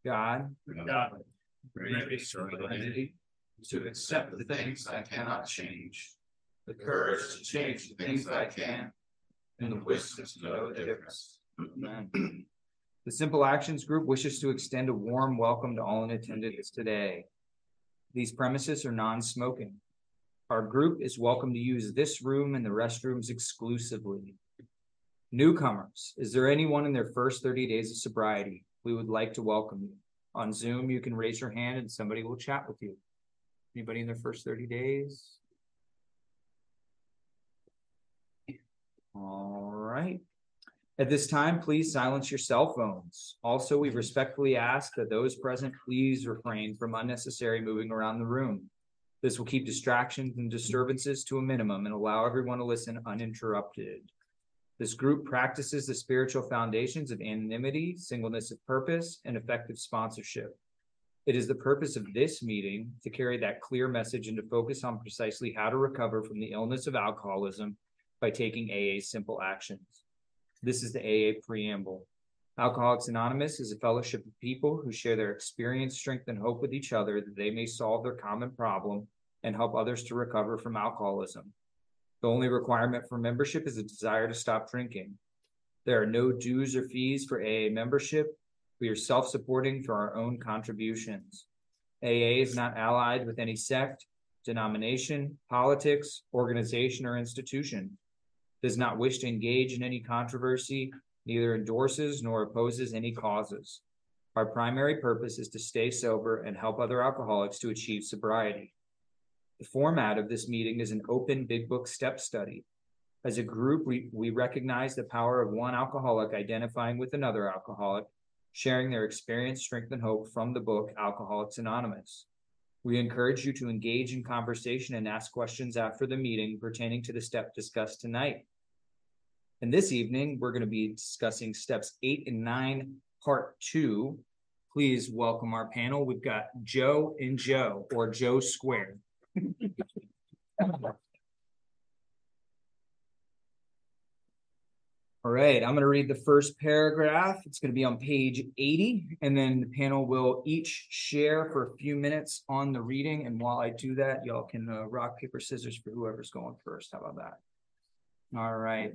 God, God, grant me serenity to accept the things I cannot change, the courage to change the things I can, and the wisdom to know the difference. amen. The Simple Actions Group wishes to extend a warm welcome to all in attendance today. These premises are non-smoking. Our group is welcome to use this room and the restrooms exclusively. Newcomers, is there anyone in their first 30 days of sobriety? We would like to welcome you. On Zoom, you can raise your hand and somebody will chat with you. Anybody in their first 30 days? All right. At this time, please silence your cell phones. Also, we respectfully ask that those present please refrain from unnecessary moving around the room. This will keep distractions and disturbances to a minimum and allow everyone to listen uninterrupted. This group practices the spiritual foundations of anonymity, singleness of purpose, and effective sponsorship. It is the purpose of this meeting to carry that clear message and to focus on precisely how to recover from the illness of alcoholism by taking AA's simple actions. This is the AA preamble. Alcoholics Anonymous is a fellowship of people who share their experience, strength, and hope with each other that they may solve their common problem and help others to recover from alcoholism. The only requirement for membership is a desire to stop drinking. There are no dues or fees for AA membership. We are self-supporting for our own contributions. AA is not allied with any sect, denomination, politics, organization, or institution. Does not wish to engage in any controversy, neither endorses nor opposes any causes. Our primary purpose is to stay sober and help other alcoholics to achieve sobriety. The format of this meeting is an open Big Book step study. As a group, we recognize the power of one alcoholic identifying with another alcoholic, sharing their experience, strength, and hope from the book Alcoholics Anonymous. We encourage you to engage in conversation and ask questions after the meeting pertaining to the step discussed tonight. And this evening, we're going to be discussing steps 8 and 9, part 2. Please welcome our panel. We've got Joe and Joe, or Joe Square. All right, I'm going to read the first paragraph. It's going to be on page 80, and then the panel will each share for a few minutes on the reading. And while I do that, y'all can rock, paper, scissors for whoever's going first. How about that? All right.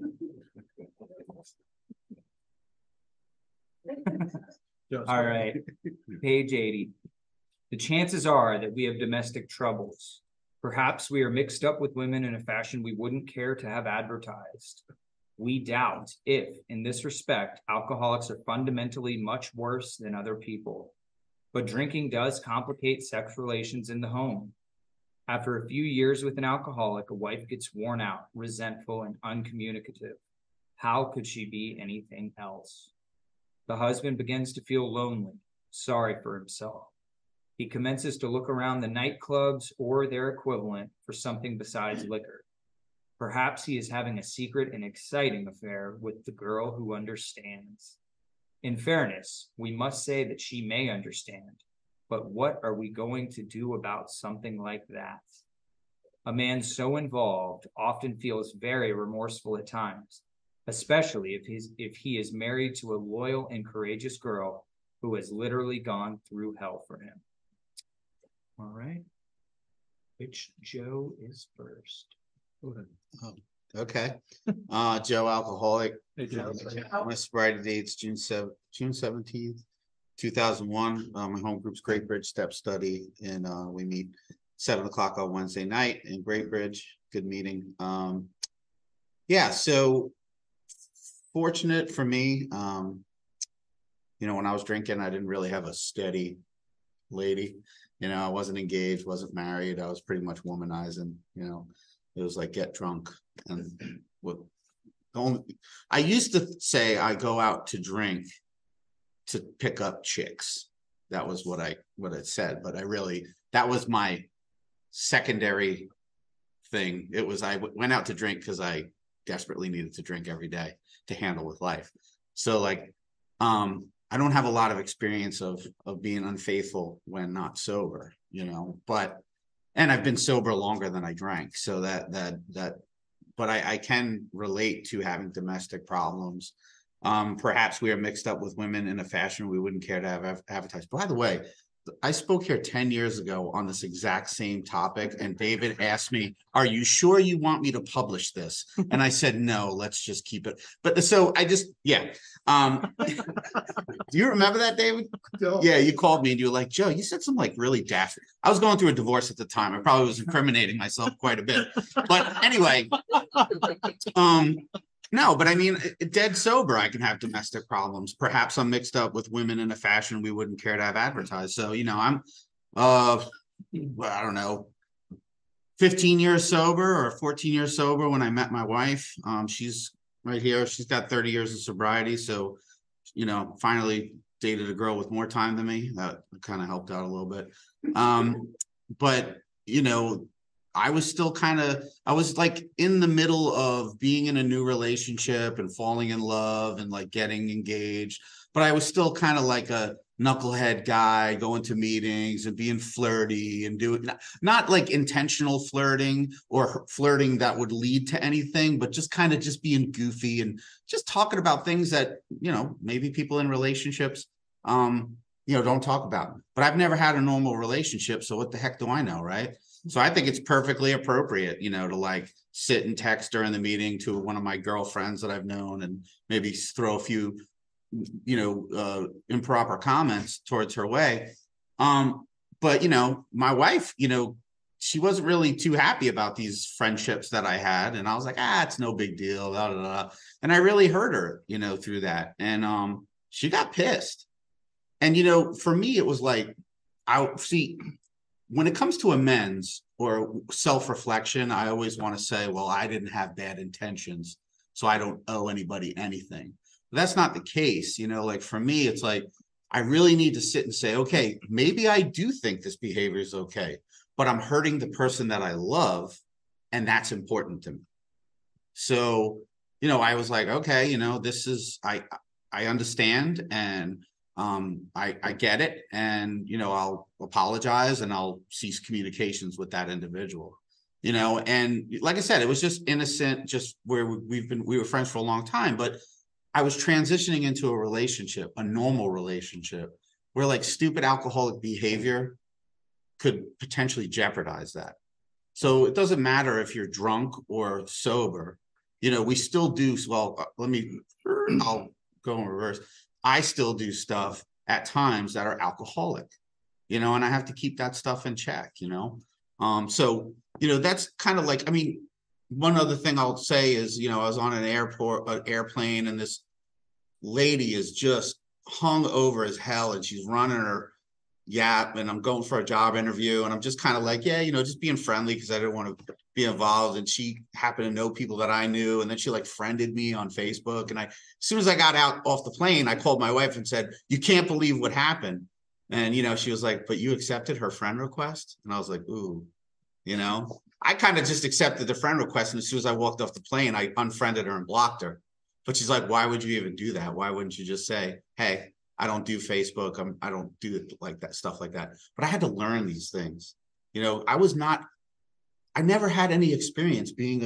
All right. Page 80. The chances are that we have domestic troubles. Perhaps we are mixed up with women in a fashion we wouldn't care to have advertised. We doubt if, in this respect, alcoholics are fundamentally much worse than other people. But drinking does complicate sex relations in the home. After a few years with an alcoholic, a wife gets worn out, resentful, and uncommunicative. How could she be anything else? The husband begins to feel lonely, sorry for himself. He commences to look around the nightclubs or their equivalent for something besides liquor. Perhaps he is having a secret and exciting affair with the girl who understands. In fairness, we must say that she may understand. But what are we going to do about something like that? A man so involved often feels very remorseful at times, especially if he is married to a loyal and courageous girl who has literally gone through hell for him. All right. Which Joe is first? Okay. Joe, alcoholic. Hey, Joe. My sobriety date's June 17th. 2001, my home group's Great Bridge Step Study, and we meet 7:00 on Wednesday night in Great Bridge. Good meeting. Yeah, so fortunate for me, when I was drinking, I didn't really have a steady lady. I wasn't engaged, wasn't married. I was pretty much womanizing. It was like get drunk, and I used to say I go out to drink to pick up chicks. That was what I said, but that was my secondary thing. I went out to drink because I desperately needed to drink every day to handle with life. So I don't have a lot of experience of being unfaithful when not sober, and I've been sober longer than I drank. So but I can relate to having domestic problems Perhaps we are mixed up with women in a fashion we wouldn't care to have advertised. By the way, I spoke here 10 years ago on this exact same topic, and David asked me, are you sure you want me to publish this? And I said, no, let's just keep it. But so I just, yeah. Do you remember that, David? No. Yeah, you called me and you were like, Joe, you said some like really daft. I was going through a divorce at the time. I probably was incriminating myself quite a bit. But anyway, no, but I mean, dead sober, I can have domestic problems. Perhaps I'm mixed up with women in a fashion we wouldn't care to have advertised. So, you know, I'm, well, I don't know, 15 years sober or 14 years sober when I met my wife. She's right here. She's got 30 years of sobriety. So, you know, finally dated a girl with more time than me. That kind of helped out a little bit. But, you know, I was still I was like in the middle of being in a new relationship and falling in love and like getting engaged. But I was still kind of like a knucklehead guy going to meetings and being flirty and doing not like intentional flirting or flirting that would lead to anything, but just kind of just being goofy and just talking about things that, you know, maybe people in relationships, you know, don't talk about. But I've never had a normal relationship. So what the heck do I know, right? So I think it's perfectly appropriate, you know, to like sit and text during the meeting to one of my girlfriends that I've known and maybe throw a few, you know, improper comments towards her way. But, you know, my wife, you know, she wasn't really too happy about these friendships that I had. And I was like, it's no big deal. Blah, blah, blah. And I really hurt her, you know, through that. And she got pissed. And, you know, for me, it was like, when it comes to amends or self-reflection, I always want to say, well, I didn't have bad intentions, so I don't owe anybody anything. But that's not the case. You know, like for me, it's like, I really need to sit and say, okay, maybe I do think this behavior is okay, but I'm hurting the person that I love, and that's important to me. So, you know, I was like, okay, you know, this is, I understand, and I get it, and you know, I'll apologize and I'll cease communications with that individual, you know. And like I said, it was just innocent, just where we were friends for a long time, but I was transitioning into a relationship, a normal relationship, where like stupid alcoholic behavior could potentially jeopardize that. So it doesn't matter if you're drunk or sober, you know, we still do, well, I'll go in reverse. I still do stuff at times that are alcoholic, you know, and I have to keep that stuff in check, you know. So, you know, that's kind of like, I mean, one other thing I'll say is, you know, I was on an airplane, and this lady is just hung over as hell, and she's running her yap, and I'm going for a job interview, and I'm just kind of like, yeah, you know, just being friendly because I didn't want to be involved. And she happened to know people that I knew, and then she like friended me on Facebook. And as soon as I got out off the plane, I called my wife and said, you can't believe what happened. And, you know, she was like, but you accepted her friend request? And I was like, ooh, you know, I kind of just accepted the friend request. And as soon as I walked off the plane, I unfriended her and blocked her. But she's like, why would you even do that? Why wouldn't you just say, hey, I don't do Facebook. I don't do it like that, stuff like that. But I had to learn these things. You know, I never had any experience being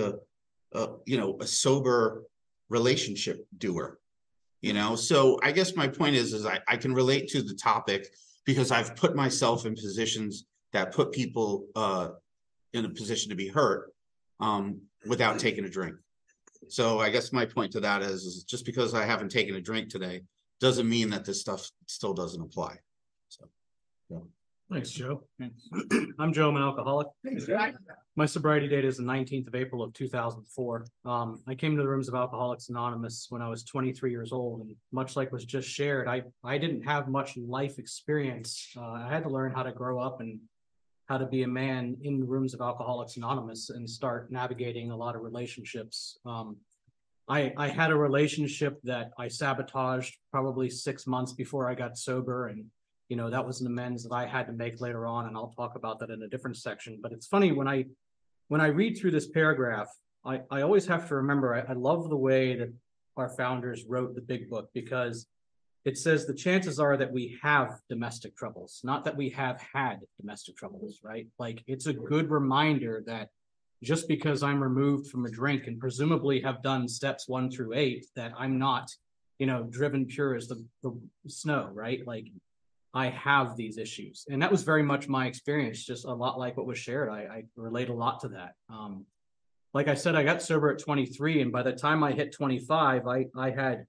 a sober relationship doer, you know? So I guess my point is I can relate to the topic because I've put myself in positions that put people in a position to be hurt without taking a drink. So I guess my point to that is just because I haven't taken a drink today doesn't mean that this stuff still doesn't apply. So, yeah. Thanks, Joe. I'm Joe. I'm an alcoholic. My sobriety date is the 19th of April of 2004. I came to the rooms of Alcoholics Anonymous when I was 23 years old, and much like was just shared, I didn't have much life experience. I had to learn how to grow up and how to be a man in the rooms of Alcoholics Anonymous and start navigating a lot of relationships. I had a relationship that I sabotaged probably 6 months before I got sober, and you know, that was an amends that I had to make later on, and I'll talk about that in a different section. But it's funny, when I read through this paragraph, I always have to remember, I love the way that our founders wrote the big book, because it says the chances are that we have domestic troubles, not that we have had domestic troubles, right? Like, it's a good reminder that just because I'm removed from a drink and presumably have done steps 1 through 8, that I'm not driven pure as the snow, right? Like I have these issues. And that was very much my experience, just a lot like what was shared. I relate a lot to that. Like I said, I got sober at 23, and by the time I hit 25, I had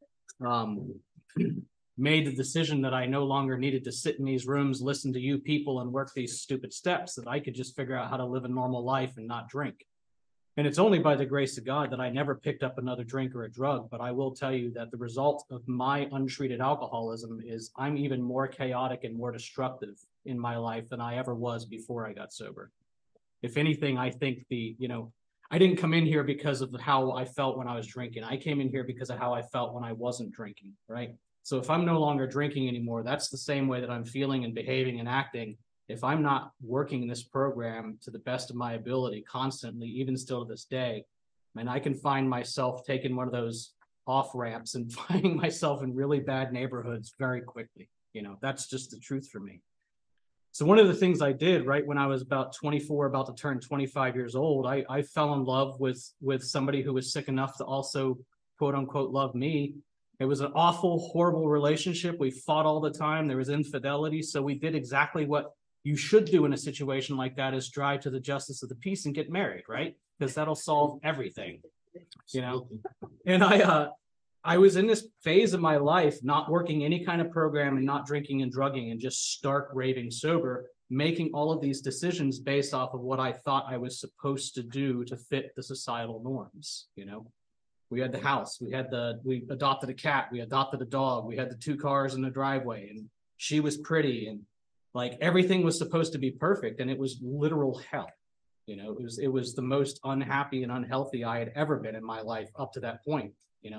made the decision that I no longer needed to sit in these rooms, listen to you people, and work these stupid steps, that I could just figure out how to live a normal life and not drink. And it's only by the grace of God that I never picked up another drink or a drug. But I will tell you that the result of my untreated alcoholism is I'm even more chaotic and more destructive in my life than I ever was before I got sober. If anything, I think I didn't come in here because of how I felt when I was drinking. I came in here because of how I felt when I wasn't drinking, right? So if I'm no longer drinking anymore, that's the same way that I'm feeling and behaving and acting. If I'm not working this program to the best of my ability constantly, even still to this day, and I can find myself taking one of those off ramps and finding myself in really bad neighborhoods very quickly. That's just the truth for me. So one of the things I did right when I was about 24, about to turn 25 years old, I fell in love with somebody who was sick enough to also, quote unquote, love me. It was an awful, horrible relationship. We fought all the time. There was infidelity. So we did exactly what you should do in a situation like that, is drive to the justice of the peace and get married, right? Because that'll solve everything, And I was in this phase of my life, not working any kind of program and not drinking and drugging and just stark raving sober, making all of these decisions based off of what I thought I was supposed to do to fit the societal norms, We had the house, we adopted a cat, we adopted a dog, we had the 2 cars in the driveway, and she was pretty, and like everything was supposed to be perfect, and it was literal hell. It was the most unhappy and unhealthy I had ever been in my life up to that point,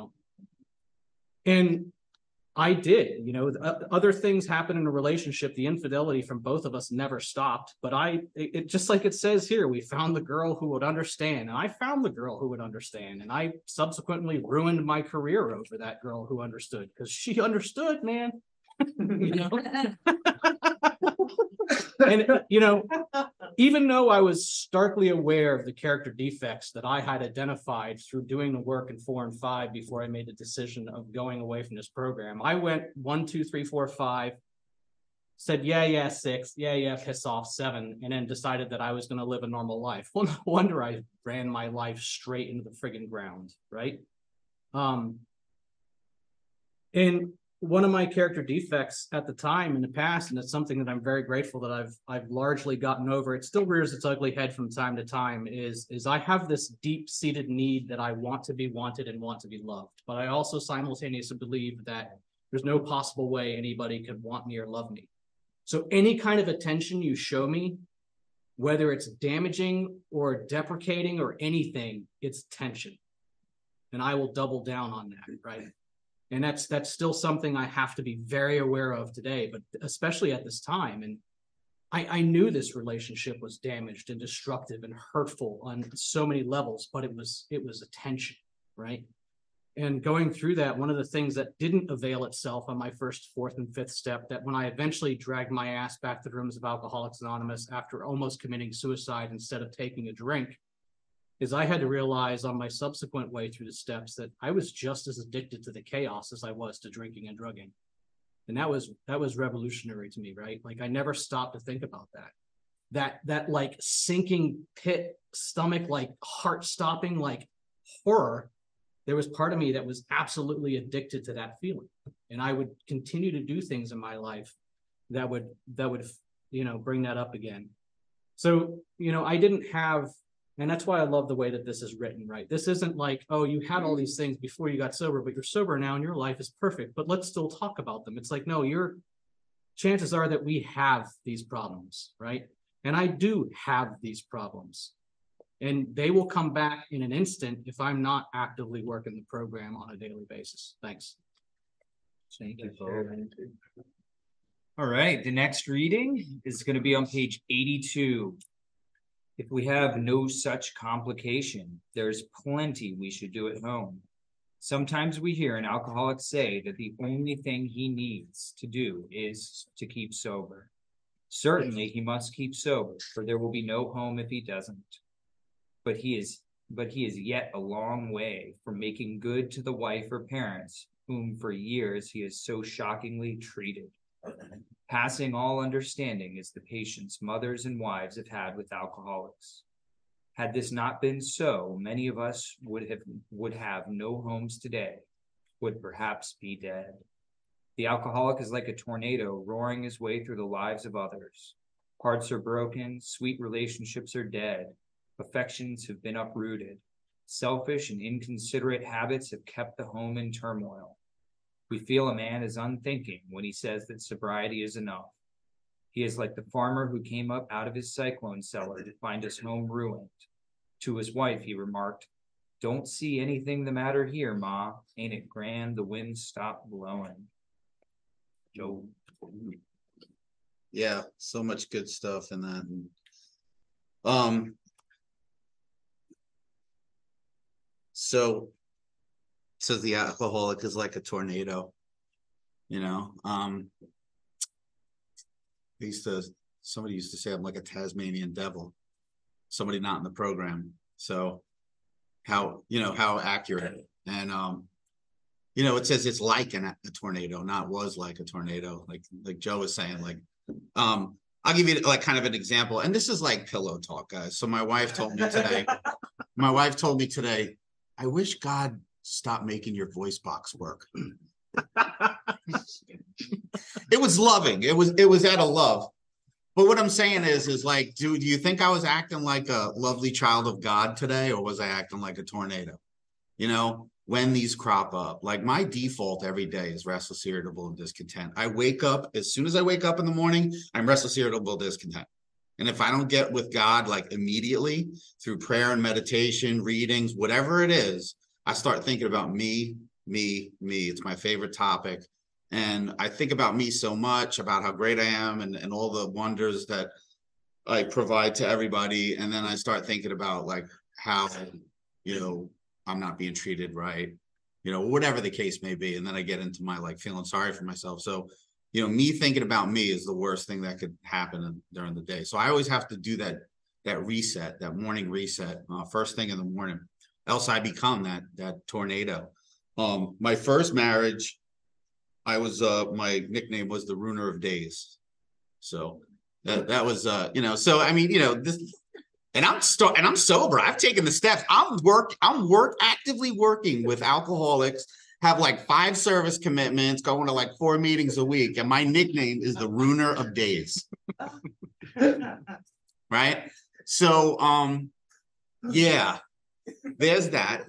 And I did, other things happen in a relationship. The infidelity from both of us never stopped, but it just like it says here, we found the girl who would understand, and I found the girl who would understand, and I subsequently ruined my career over that girl who understood, because she understood, man. And even though I was starkly aware of the character defects that I had identified through doing the work in 4 and 5 before I made the decision of going away from this program, I went 1, 2, 3, 4, 5, said, yeah, 6, yeah, piss off 7, and then decided that I was going to live a normal life. Well, no wonder I ran my life straight into the friggin' ground, right? And one of my character defects at the time in the past, and it's something that I'm very grateful that I've largely gotten over, it still rears its ugly head from time to time, is I have this deep-seated need that I want to be wanted and want to be loved. But I also simultaneously believe that there's no possible way anybody could want me or love me. So any kind of attention you show me, whether it's damaging or deprecating or anything, it's tension. And I will double down on that, right? And that's still something I have to be very aware of today, but especially at this time. And I knew this relationship was damaged and destructive and hurtful on so many levels, but it was attention, right? And going through that, one of the things that didn't avail itself on my first, 4th, and 5th step, that when I eventually dragged my ass back to the rooms of Alcoholics Anonymous after almost committing suicide instead of taking a drink, is I had to realize on my subsequent way through the steps that I was just as addicted to the chaos as I was to drinking and drugging. And that was revolutionary to me, right? Like I never stopped to think about that. That like sinking pit stomach, like heart stopping, like horror. There was part of me that was absolutely addicted to that feeling. And I would continue to do things in my life that would, bring that up again. So, I didn't have, and that's why I love the way that this is written, right? This isn't like, oh, you had all these things before you got sober, but you're sober now and your life is perfect, but let's still talk about them. It's like, no, chances are that we have these problems, right? And I do have these problems, and they will come back in an instant if I'm not actively working the program on a daily basis. Thanks. Thank you, Bo. All right, the next reading is going to be on page 82. If we have no such complication, there's plenty we should do at home. Sometimes we hear an alcoholic say that the only thing he needs to do is to keep sober. Certainly he must keep sober, for there will be no home if he doesn't. But he is yet a long way from making good to the wife or parents whom for years he has so shockingly treated. Passing all understanding is the patience mothers and wives have had with alcoholics. Had this not been so, many of us would have no homes today, would perhaps be dead. The alcoholic is like a tornado roaring his way through the lives of others. Hearts are broken, sweet relationships are dead, affections have been uprooted. Selfish and inconsiderate habits have kept the home in turmoil. We feel a man is unthinking when he says that sobriety is enough. He is like the farmer who came up out of his cyclone cellar to find his home ruined. To his wife, he remarked, "Don't see anything the matter here, Ma. Ain't it grand the wind stopped blowing?" Joe. Yeah, so much good stuff in that. So it says the alcoholic is like a tornado, you know. Somebody used to say I'm like a Tasmanian devil, somebody not in the program. So how accurate. And it says it's like a tornado, not was like a tornado, like Joe was saying. Like I'll give you like kind of an example, and this is like pillow talk, guys. So my wife told me today, I wish God stopped making your voice box work. It was loving. It was out of love. But what I'm saying is like, do you think I was acting like a lovely child of God today, or was I acting like a tornado? When these crop up, like my default every day is restless, irritable, and discontent. As soon as I wake up in the morning, I'm restless, irritable, discontent. And if I don't get with God, like immediately through prayer and meditation, readings, whatever it is, I start thinking about me. It's my favorite topic. And I think about me so much, about how great I am and all the wonders that I provide to everybody. And then I start thinking about like how, I'm not being treated right, whatever the case may be. And then I get into my like feeling sorry for myself. So, me thinking about me is the worst thing that could happen during the day. So I always have to do that reset, that morning reset, first thing in the morning. Else I become that tornado. My first marriage, I was my nickname was the Ruiner of Days. So that was so I mean, this. And I'm sober. I've taken the steps. I'm actively working with alcoholics, have like 5 service commitments, going to like 4 meetings a week. And my nickname is the Ruiner of Days. Right? So, yeah, there's that.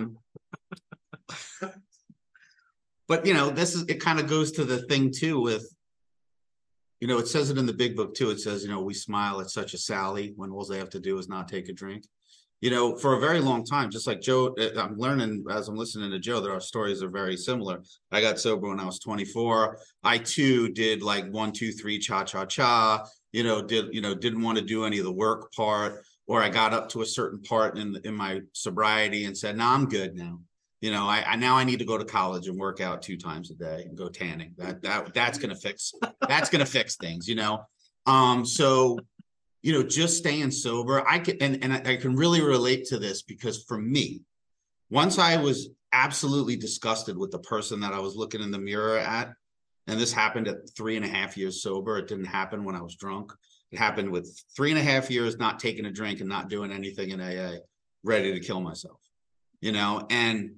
But it kind of goes to the thing too with, it says it in the big book too. It says, we smile at such a Sally when all they have to do is not take a drink. For a very long time, just like Joe, I'm learning as I'm listening to Joe that our stories are very similar. I got sober when I was 24. I too did like 1, 2, 3, cha. Didn't want to do any of the work part, or I got up to a certain part in my sobriety and said, no, I'm good now. I need to go to college and work out 2 times a day and go tanning. That's gonna fix things. So just staying sober. I can really relate to this because for me, once I was absolutely disgusted with the person that I was looking in the mirror at, and this happened at 3.5 years sober. It didn't happen when I was drunk. It happened with 3.5 years not taking a drink and not doing anything in AA, ready to kill myself. And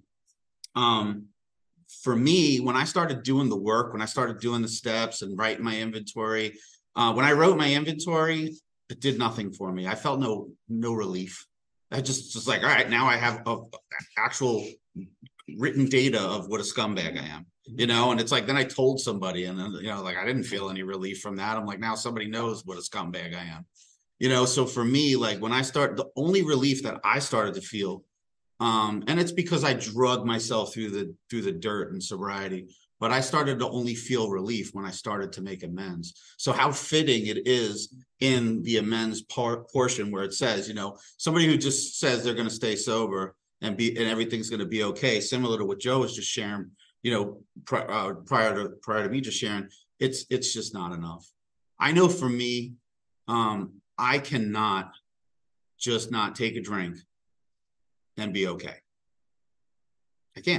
for me, when I started doing the work, when I started doing the steps and writing my inventory, when I wrote my inventory, it did nothing for me. I felt no relief. I just like, all right, now I have actual written data of what a scumbag I am, and it's like, then I told somebody and then, like, I didn't feel any relief from that. I'm like, now somebody knows what a scumbag I am, so for me, like the only relief that I started to feel, and it's because I drug myself through the dirt and sobriety, but I started to only feel relief when I started to make amends. So how fitting it is in the amends portion where it says, somebody who just says they're going to stay sober and everything's going to be okay, similar to what Joe was just sharing, prior to me just sharing, it's just not enough. I know for me, I cannot just not take a drink and be okay. I can't.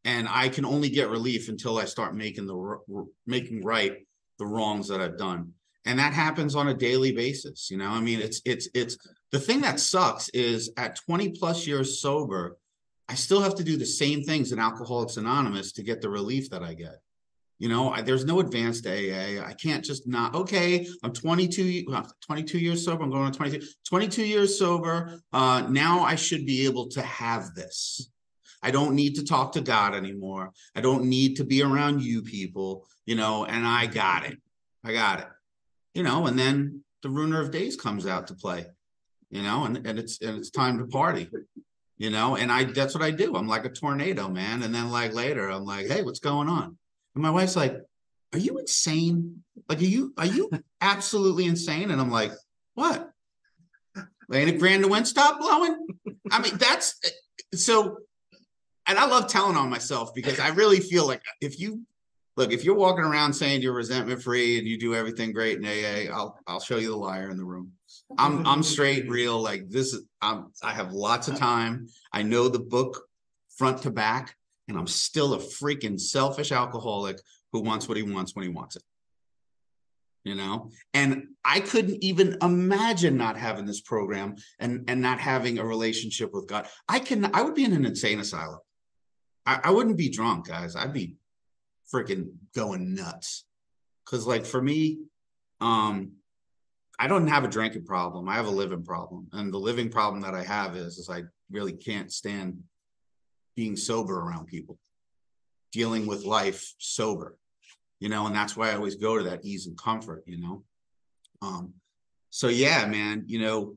And I can only get relief until I start making right the wrongs that I've done. And that happens on a daily basis. You know, I mean, it's the thing that sucks is at 20 plus years sober, I still have to do the same things in Alcoholics Anonymous to get the relief that I get. You know, there's no advance to AA. I can't just not, okay, I'm 22 years sober. I'm going on 22 years sober. Now I should be able to have this. I don't need to talk to God anymore. I don't need to be around you people, you know, and I got it. You know, and then the Ruiner of Days comes out to play, you know, and it's time to party, you know, and that's what I do. I'm like a tornado, man. And then like later, I'm like, hey, what's going on? And my wife's like, are you insane? Like, are you absolutely insane? And I'm like, what? Ain't it grand to win? Stop blowing. I mean, that's so. And I love telling on myself because I really feel like if you're walking around saying you're resentment free and you do everything great in AA, I'll show you the liar in the room. I'm straight, real, like this is, I have lots of time. I know the book front to back, and I'm still a freaking selfish alcoholic who wants what he wants when he wants it. You know, and I couldn't even imagine not having this program and not having a relationship with God. I would be in an insane asylum. I wouldn't be drunk, guys. I'd be freaking going nuts. Cause like for me, I don't have a drinking problem. I have a living problem. And the living problem that I have is I really can't stand being sober around people, dealing with life sober, you know, and that's why I always go to that ease and comfort, you know? So yeah, man, you know,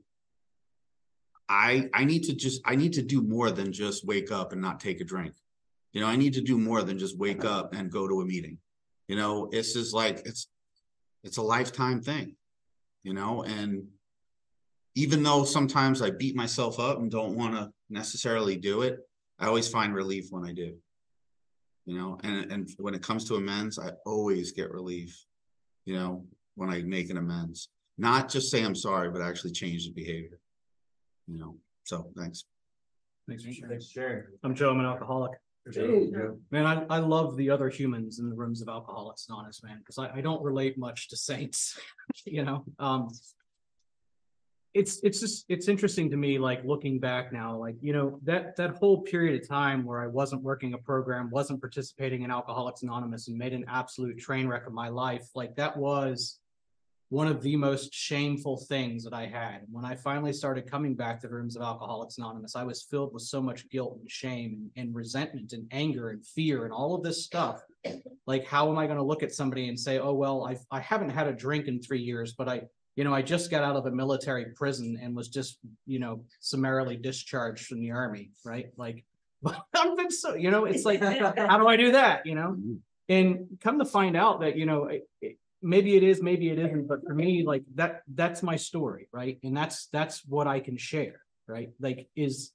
I need to do more than just wake up and not take a drink. You know, I need to do more than just wake up and go to a meeting. You know, it's just like, it's a lifetime thing, you know, and even though sometimes I beat myself up and don't want to necessarily do it, I always find relief when I do, you know, and when it comes to amends, I always get relief, you know, when I make an amends, not just say I'm sorry, but actually change the behavior, you know, so thanks. Thanks for sharing. I'm Joe, I'm an alcoholic. Man, I love the other humans in the rooms of Alcoholics Anonymous, man, because I don't relate much to saints, you know. It's interesting to me, like looking back now, like, you know, that whole period of time where I wasn't working a program, wasn't participating in Alcoholics Anonymous, and made an absolute train wreck of my life, like that was one of the most shameful things that I had. And when I finally started coming back to the rooms of Alcoholics Anonymous, I was filled with so much guilt and shame and resentment and anger and fear and all of this stuff. Like, how am I going to look at somebody and say, oh, well, I haven't had a drink in 3 years, but I just got out of a military prison and was just, you know, summarily discharged from the army, right? Like, but I've been so, you know, it's like, how do I do that, you know? And come to find out that, you know, maybe it is, maybe it isn't, but for me, like that's my story, right? And that's what I can share, right? Like, is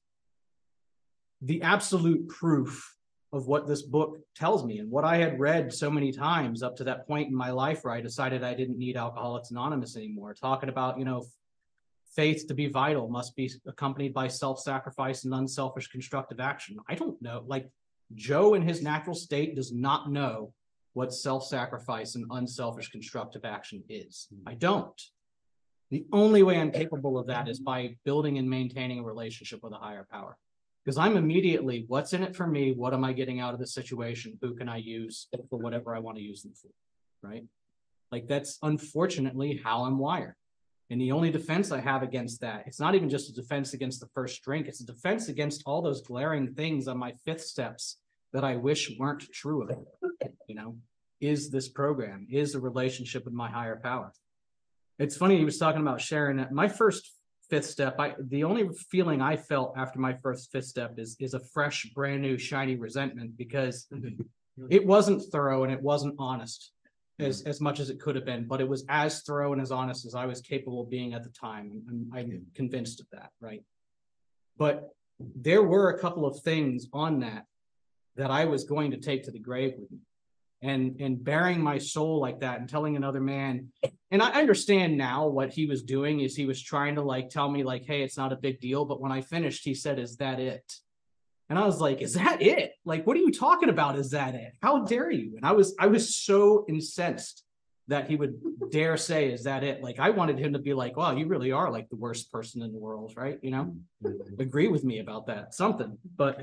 the absolute proof of what this book tells me and what I had read so many times up to that point in my life where I decided I didn't need Alcoholics Anonymous anymore, talking about, you know, faith to be vital must be accompanied by self-sacrifice and unselfish constructive action. I don't know, like Joe in his natural state does not know what self-sacrifice and unselfish constructive action is. I don't. The only way I'm capable of that is by building and maintaining a relationship with a higher power. Because I'm immediately, what's in it for me? What am I getting out of the situation? Who can I use for whatever I want to use them for, right? Like, that's unfortunately how I'm wired. And the only defense I have against that, it's not even just a defense against the first drink, it's a defense against all those glaring things on my 5th steps that I wish weren't true of it, you know, is this program, is the relationship with my higher power. It's funny, he was talking about sharing that. My first 5th step, the only feeling I felt after my first 5th step is a fresh, brand new, shiny resentment, because it wasn't thorough and it wasn't honest as much as it could have been, but it was as thorough and as honest as I was capable of being at the time. And I'm convinced of that, right? But there were a couple of things on that I was going to take to the grave with me. And bearing my soul like that and telling another man, and I understand now what he was doing is he was trying to like tell me like, hey, it's not a big deal. But when I finished, he said, is that it? And I was like, is that it? Like, what are you talking about? Is that it? How dare you? And I was so incensed that he would dare say, is that it? Like, I wanted him to be like, wow, you really are like the worst person in the world, right? You know, agree with me about that, something. But,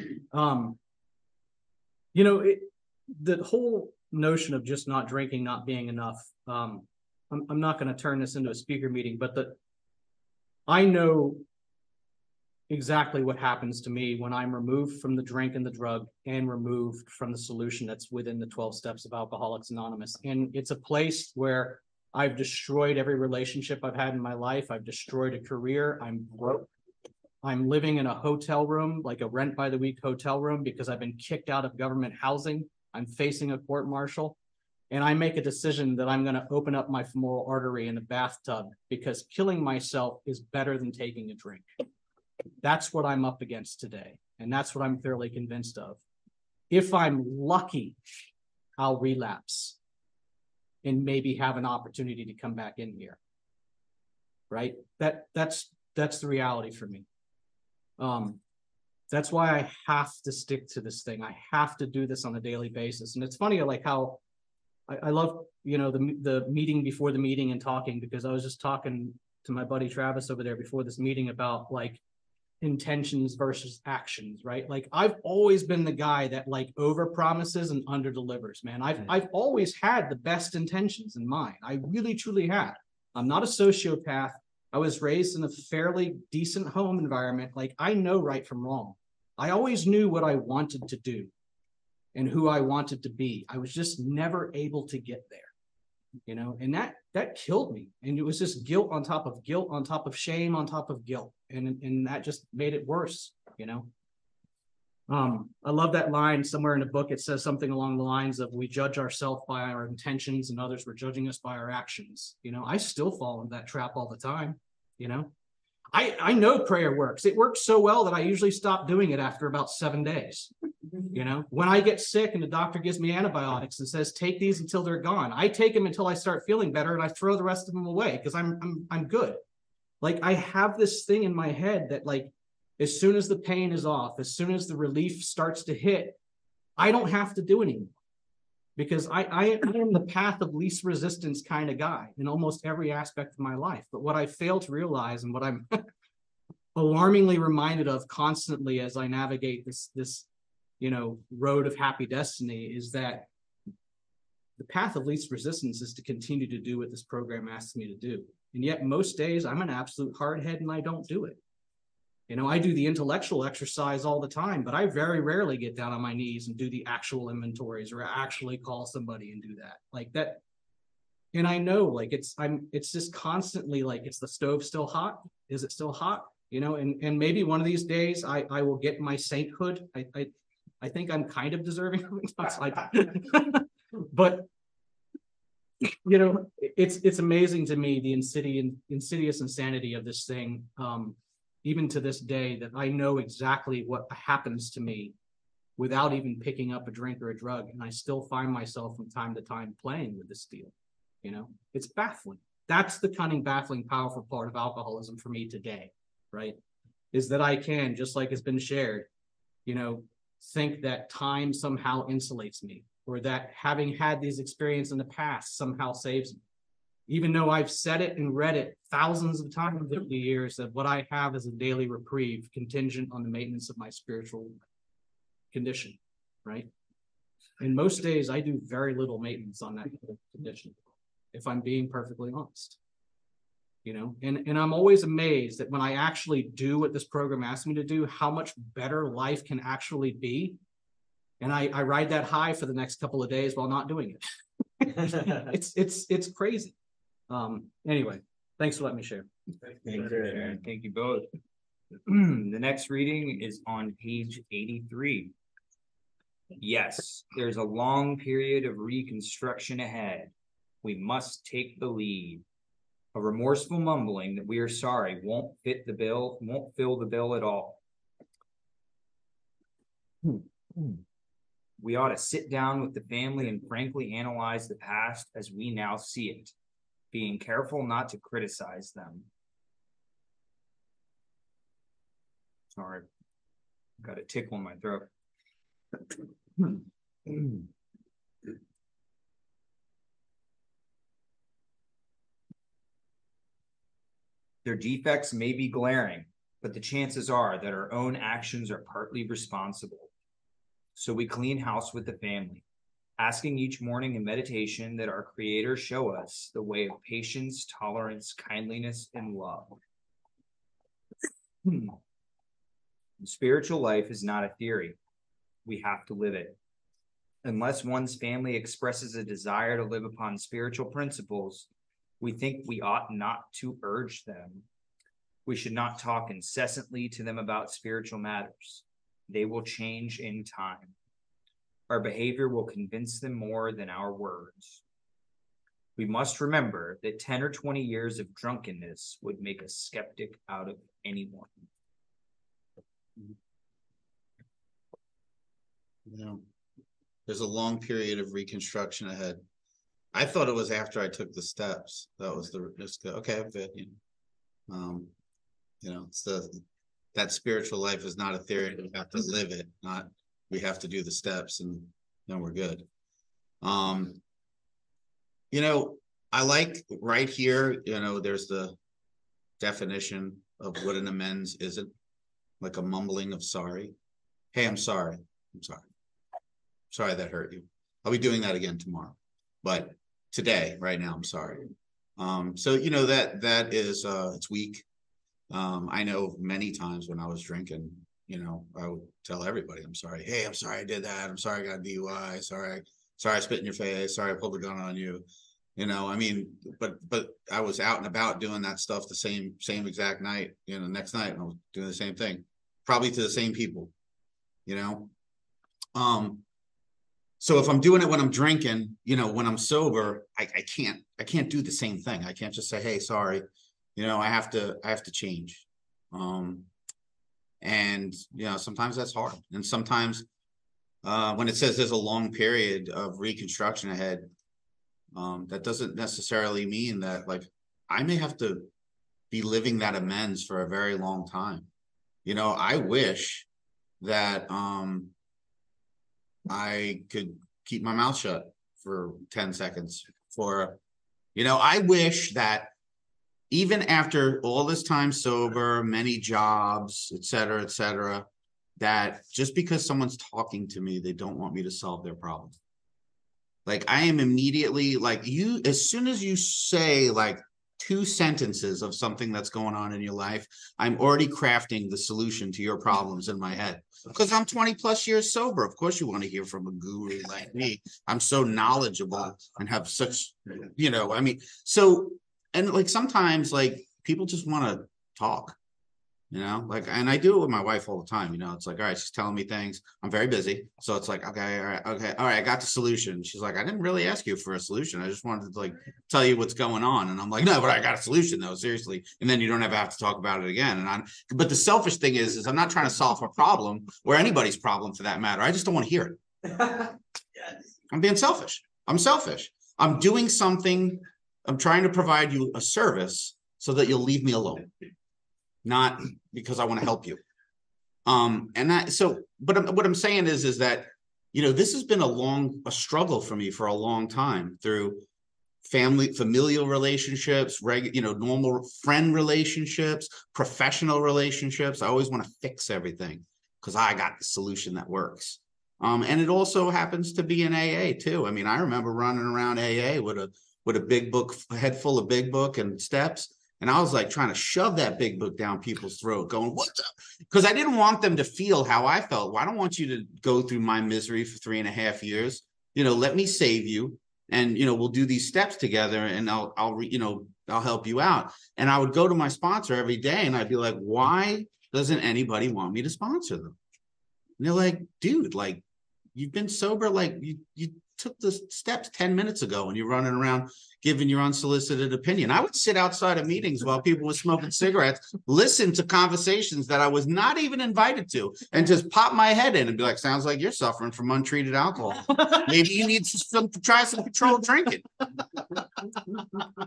you know, the whole notion of just not drinking, not being enough. I'm not going to turn this into a speaker meeting, but I know exactly what happens to me when I'm removed from the drink and the drug and removed from the solution that's within the 12 steps of Alcoholics Anonymous. And it's a place where I've destroyed every relationship I've had in my life. I've destroyed a career. I'm broke. I'm living in a hotel room, like a rent by the week hotel room, because I've been kicked out of government housing. I'm facing a court martial. And I make a decision that I'm going to open up my femoral artery in a bathtub because killing myself is better than taking a drink. That's what I'm up against today. And that's what I'm fairly convinced of. If I'm lucky, I'll relapse and maybe have an opportunity to come back in here. Right? That's the reality for me. That's why I have to stick to this thing. I have to do this on a daily basis. And it's funny, like how I love, you know, the meeting before the meeting and talking, because I was just talking to my buddy Travis over there before this meeting about like intentions versus actions, right? Like I've always been the guy that like over promises and under delivers, man. I've always had the best intentions in mind. I really truly have. I'm not a sociopath. I was raised in a fairly decent home environment. Like I know right from wrong. I always knew what I wanted to do and who I wanted to be. I was just never able to get there, you know, and that killed me. And it was just guilt on top of guilt, on top of shame, on top of guilt. And that just made it worse, you know. I love that line somewhere in the book. It says something along the lines of, we judge ourselves by our intentions and others were judging us by our actions. You know, I still fall into that trap all the time, you know. I know prayer works. It works so well that I usually stop doing it after about 7 days. You know, when I get sick and the doctor gives me antibiotics and says, take these until they're gone, I take them until I start feeling better and I throw the rest of them away because I'm good. Like I have this thing in my head that like, as soon as the pain is off, as soon as the relief starts to hit, I don't have to do anymore. Because I am the path of least resistance kind of guy in almost every aspect of my life. But what I fail to realize and what I'm alarmingly reminded of constantly as I navigate this, you know, road of happy destiny is that the path of least resistance is to continue to do what this program asks me to do. And yet most days I'm an absolute hardhead and I don't do it. You know, I do the intellectual exercise all the time, but I very rarely get down on my knees and do the actual inventories or actually call somebody and do that like that. And I know like it's just constantly like, it's the stove still hot? Is it still hot? You know, and maybe one of these days I will get my sainthood. I think I'm kind of deserving of it. But you know, it's amazing to me the insidious insanity of this thing. Even to this day, that I know exactly what happens to me without even picking up a drink or a drug. And I still find myself from time to time playing with this deal. You know, it's baffling. That's the cunning, baffling, powerful part of alcoholism for me today, right? Is that I can, just like has been shared, you know, think that time somehow insulates me or that having had these experiences in the past somehow saves me. Even though I've said it and read it thousands of times over the years, that what I have is a daily reprieve contingent on the maintenance of my spiritual condition, right? And most days I do very little maintenance on that condition, if I'm being perfectly honest. You know, and I'm always amazed that when I actually do what this program asks me to do, how much better life can actually be. And I ride that high for the next couple of days while not doing it. It's crazy. Anyway, thanks for letting me share. Thank you both. The next reading is on page 83. Yes, there's a long period of reconstruction ahead. We must take the lead. A remorseful mumbling that we are sorry won't fill the bill at all. We ought to sit down with the family and frankly analyze the past as we now see it, being careful not to criticize them. Sorry. Got a tickle in my throat. Their defects may be glaring, but the chances are that our own actions are partly responsible. So we clean house with the family, asking each morning in meditation that our Creator show us the way of patience, tolerance, kindliness, and love. Spiritual life is not a theory. We have to live it. Unless one's family expresses a desire to live upon spiritual principles, we think we ought not to urge them. We should not talk incessantly to them about spiritual matters. They will change in time. Our behavior will convince them more than our words. We must remember that 10 or 20 years of drunkenness would make a skeptic out of anyone. You know, there's a long period of reconstruction ahead. I thought it was after I took the steps. That was the just okay, I'm good. It's that spiritual life is not a theory. We have to live it, not we have to do the steps and then we're good. I like right here, there's the definition of what an amends isn't, like a mumbling of sorry. Hey, I'm sorry. I'm sorry. Sorry that hurt you. I'll be doing that again tomorrow. But today, right now, I'm sorry. So that is it's weak. I know many times when I was drinking, I would tell everybody, I'm sorry. Hey, I'm sorry I did that. I'm sorry I got a DUI. Sorry I spit in your face. Sorry I pulled a gun on you. But I was out and about doing that stuff the same exact night, next night, I was doing the same thing, probably to the same people, So if I'm doing it when I'm drinking, when I'm sober, I can't do the same thing. I can't just say, hey, sorry, I have to change. And sometimes that's hard. And sometimes when it says there's a long period of reconstruction ahead, that doesn't necessarily mean that I may have to be living that amends for a very long time. I wish that I could keep my mouth shut for 10 seconds I wish that even after all this time sober, many jobs, et cetera, that just because someone's talking to me, they don't want me to solve their problem. I am immediately as soon as you say 2 sentences of something that's going on in your life, I'm already crafting the solution to your problems in my head. Because I'm 20 plus years sober. Of course you want to hear from a guru like me. I'm so knowledgeable and have such, sometimes people just want to talk, and I do it with my wife all the time, it's all right, she's telling me things. I'm very busy. So it's okay, all right, I got the solution. She's like, I didn't really ask you for a solution. I just wanted to tell you what's going on. And I'm like, no, but I got a solution though, seriously. And then you don't ever have to talk about it again. But the selfish thing is I'm not trying to solve a problem or anybody's problem for that matter. I just don't want to hear it. I'm being selfish. I'm selfish. I'm doing something. I'm trying to provide you a service so that you'll leave me alone. Not because I want to help you. But what I'm saying is that, this has been a struggle for me for a long time through familial relationships, normal friend relationships, professional relationships. I always want to fix everything because I got the solution that works. And it also happens to be in AA too. I mean, I remember running around AA with a big book, a head full of big book and steps. And I was trying to shove that big book down people's throat going, what's up? Because I didn't want them to feel how I felt. Well, I don't want you to go through my misery for 3.5 years. Let me save you. And, we'll do these steps together and I'll help you out. And I would go to my sponsor every day and I'd be like, why doesn't anybody want me to sponsor them? And they're like, dude, you've been sober. You took the steps 10 minutes ago and you're running around giving your unsolicited opinion. I would sit outside of meetings while people were smoking cigarettes, listen to conversations that I was not even invited to, and just pop my head in and be like, sounds like you're suffering from untreated alcohol. Maybe you need to try some controlled drinking.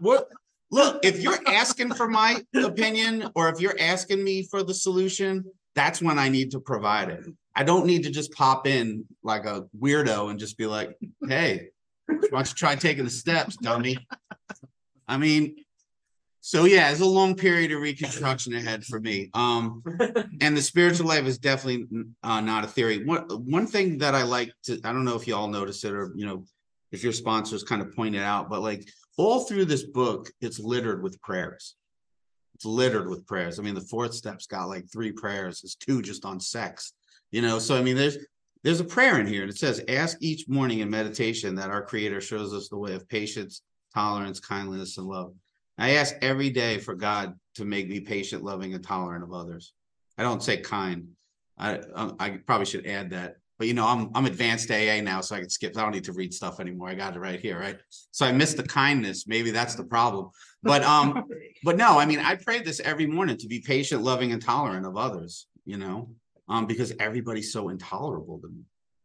Look, if you're asking for my opinion or if you're asking me for the solution, that's when I need to provide it. I don't need to just pop in like a weirdo and just be like, hey, why don't you try taking the steps, dummy? I mean, so yeah, it's a long period of reconstruction ahead for me. And the spiritual life is definitely not a theory. One thing that I like to, I don't know if you all notice it, or if your sponsors kind of point it out, but like all through this book, it's littered with prayers. It's littered with prayers. I mean, the fourth step's got like 3 prayers. There's 2 just on sex, so I mean, there's a prayer in here, and it says, ask each morning in meditation that our Creator shows us the way of patience, tolerance, kindness, and love. I ask every day for God to make me patient, loving, and tolerant of others. I don't say kind. I probably should add that. But I'm advanced AA now, so I can skip. I don't need to read stuff anymore. I got it right here, right? So I missed the kindness. Maybe that's the problem. But no, I mean, I pray this every morning to be patient, loving, and tolerant of others. Because everybody's so intolerable to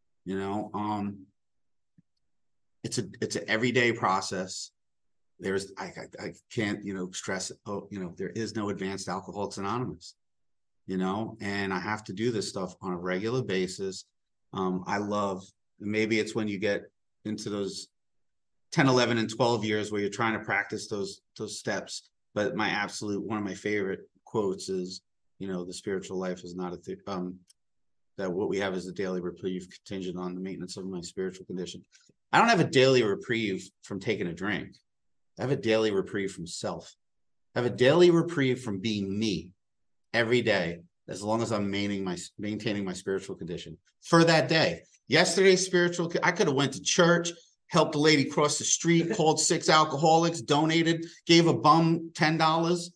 me. It's an everyday process. I can't stress it. There is no Advanced Alcoholics Anonymous. And I have to do this stuff on a regular basis. I love, maybe it's when you get into those 10, 11, and 12 years where you're trying to practice those steps. But one of my favorite quotes is, the spiritual life is not that what we have is a daily reprieve contingent on the maintenance of my spiritual condition. I don't have a daily reprieve from taking a drink. I have a daily reprieve from self. I have a daily reprieve from being me every day, as long as I'm maintaining my spiritual condition for that day. Yesterday's spiritual, I could have went to church, helped a lady cross the street, called 6 alcoholics, donated, gave a bum $10.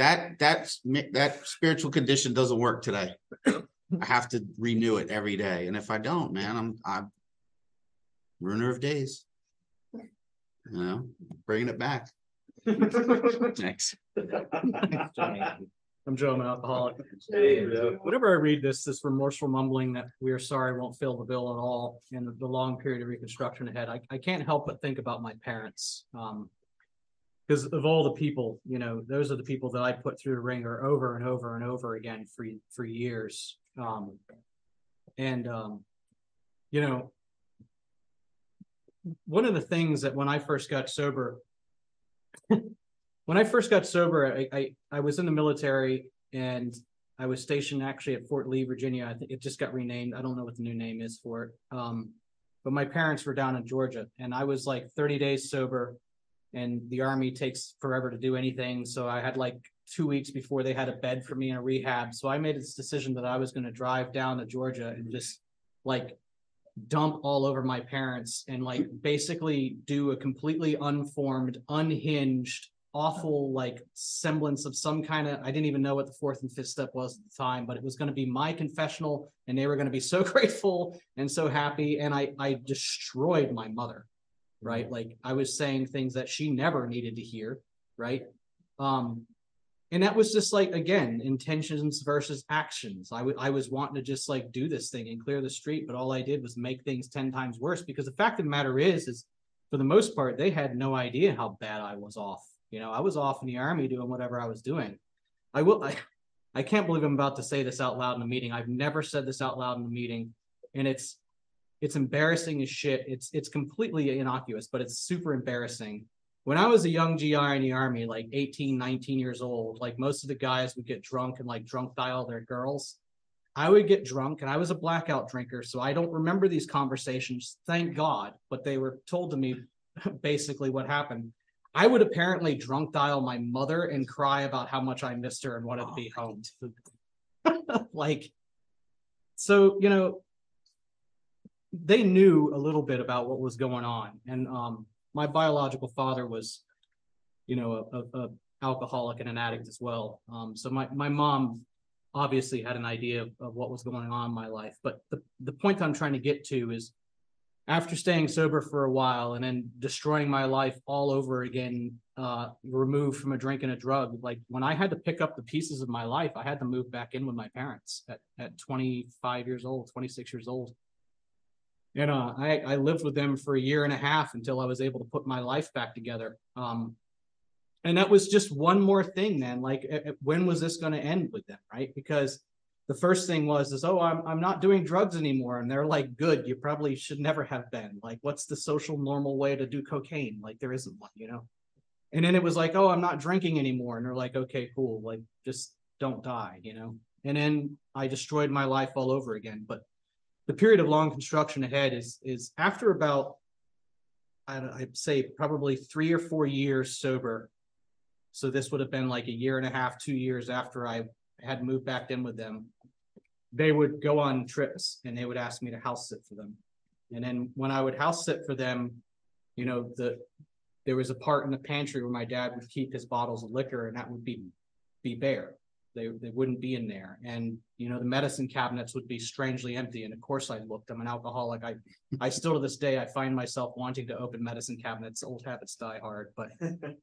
That spiritual condition doesn't work today. I have to renew it every day. And if I don't, man, I'm ruiner of days. Bringing it back. Thanks. I'm Joe, I'm an alcoholic. Whenever I read this remorseful mumbling that we are sorry won't fill the bill at all, and the long period of reconstruction ahead, I can't help but think about my parents. Because of all the people, those are the people that I put through the ringer over and over and over again for years. One of the things that when I first got sober, I was in the military, and I was stationed actually at Fort Lee, Virginia. I think it just got renamed. I don't know what the new name is for it. But my parents were down in Georgia, and I was like 30 days sober, and the Army takes forever to do anything. So I had like 2 weeks before they had a bed for me in a rehab. So I made this decision that I was going to drive down to Georgia and just like dump all over my parents and like basically do a completely unformed, unhinged, awful like semblance of some kind of, I didn't even know what the 4th and 5th step was at the time, but it was going to be my confessional, and they were going to be so grateful and so happy. And I destroyed my mother, right? Like I was saying things that she never needed to hear, right? And that was just like, again, intentions versus actions. I was wanting to just like do this thing and clear the street, but all I did was make things 10 times worse, because the fact of the matter is for the most part, they had no idea how bad I was off. I was off in the Army doing whatever I was doing. I can't believe I'm about to say this out loud in a meeting. I've never said this out loud in a meeting, and it's embarrassing as shit. It's completely innocuous, but it's super embarrassing. When I was a young GI in the Army, like 18, 19 years old, like most of the guys would get drunk and like drunk dial their girls. I would get drunk, and I was a blackout drinker, so I don't remember these conversations, thank God, but they were told to me basically what happened. I would apparently drunk dial my mother and cry about how much I missed her and wanted to be home. They knew a little bit about what was going on. And my biological father was, a alcoholic and an addict as well. So my mom obviously had an idea of what was going on in my life. But the point I'm trying to get to is, after staying sober for a while and then destroying my life all over again, removed from a drink and a drug, like when I had to pick up the pieces of my life, I had to move back in with my parents at 25 years old, 26 years old. And I lived with them for 1.5 years until I was able to put my life back together. And that was just one more thing then, like when was this going to end with them, right? Because the first thing was, oh, I'm not doing drugs anymore. And they're like, good, you probably should never have been. Like, what's the social normal way to do cocaine? Like, there isn't one, you know? And then it was like, oh, I'm not drinking anymore. And they're like, okay, cool. Like, just don't die, you know? And then I destroyed my life all over again. But the period of long construction ahead is after about, I'd say probably 3 or 4 years sober. So this would have been like 1.5 years, 2 years after I had moved back in with them. They would go on trips and they would ask me to house sit for them. And then when I would house sit for them, you know, there was a part in the pantry where my dad would keep his bottles of liquor, and that would be bare. They wouldn't be in there. And, you know, the medicine cabinets would be strangely empty. And of course I looked, I'm an alcoholic. I still to this day, I find myself wanting to open medicine cabinets. Old habits die hard, but,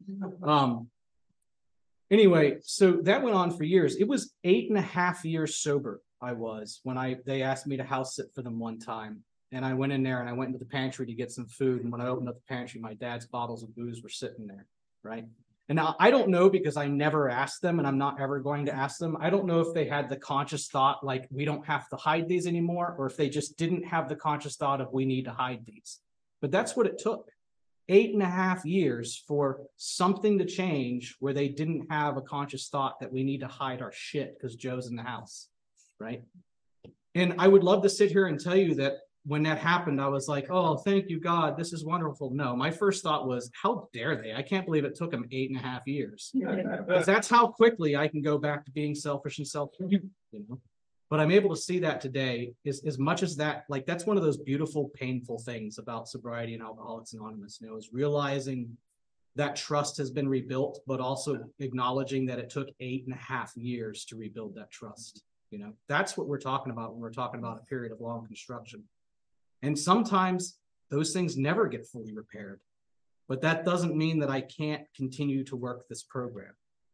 anyway, so that went on for years. It was 8.5 years sober I was when they asked me to house sit for them one time. And I went in there and I went into the pantry to get some food. And when I opened up the pantry, my dad's bottles of booze were sitting there, right? And now I don't know, because I never asked them and I'm not ever going to ask them. I don't know if they had the conscious thought, like, we don't have to hide these anymore, or if they just didn't have the conscious thought of we need to hide these. But that's what it took. 8.5 years for something to change where they didn't have a conscious thought that we need to hide our shit because Joe's in the house, right? And I would love to sit here and tell you that when that happened, I was like, oh, thank you, God, this is wonderful. No, my first thought was, how dare they? I can't believe it took them 8.5 years. Because that's how quickly I can go back to being selfish and you know. But I'm able to see that today, is as much as that, like, that's one of those beautiful, painful things about sobriety and Alcoholics Anonymous, you know, is realizing that trust has been rebuilt, but also acknowledging that it took 8.5 years to rebuild that trust. You know, that's what we're talking about when we're talking about a period of long construction. And sometimes those things never get fully repaired, but that doesn't mean that I can't continue to work this program.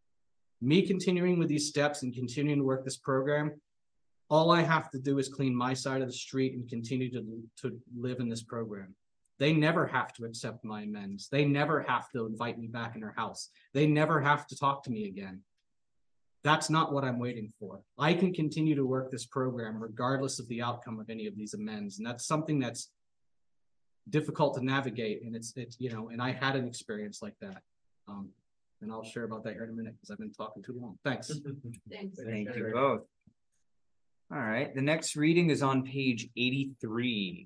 Me continuing with these steps and continuing to work this program, all I have to do is clean my side of the street and continue to live in this program. They never have to accept my amends. They never have to invite me back in their house. They never have to talk to me again. That's not what I'm waiting for. I can continue to work this program regardless of the outcome of any of these amends. And that's something that's difficult to navigate. And it's you know, and I had an experience like that. And I'll share about that here in a minute because I've been talking too long. Thanks. Thanks. Thank you both. All right, the next reading is on page 83.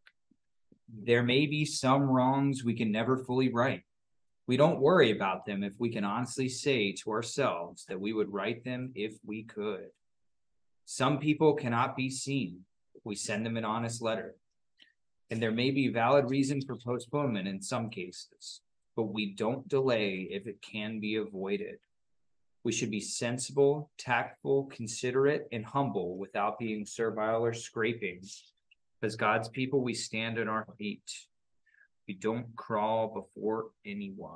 There may be some wrongs we can never fully right. We don't worry about them if we can honestly say to ourselves that we would right them if we could. Some people cannot be seen. We send them an honest letter. And there may be valid reason for postponement in some cases, but we don't delay if it can be avoided. We should be sensible, tactful, considerate, and humble without being servile or scraping. As God's people, we stand on our feet. We don't crawl before anyone.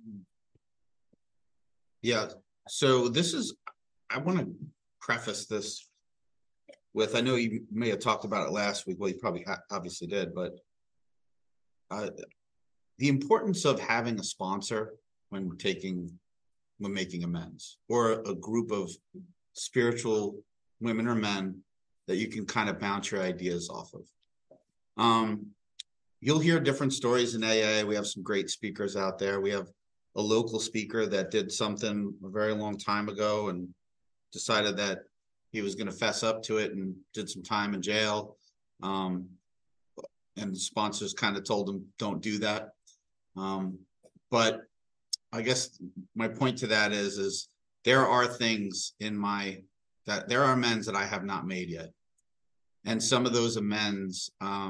Yeah, so this is, I want to preface this with, I know you may have talked about it last week, well, you probably obviously did, but the importance of having a sponsor when making amends, or a group of spiritual women or men that you can kind of bounce your ideas off of. You'll hear different stories in AA. We have some great speakers out there. We have a local speaker that did something a very long time ago and decided that he was going to fess up to it and did some time in jail. And the sponsors kind of told him, don't do that. But I guess my point to that is there are things in that there are amends that I have not made yet. And some of those amends,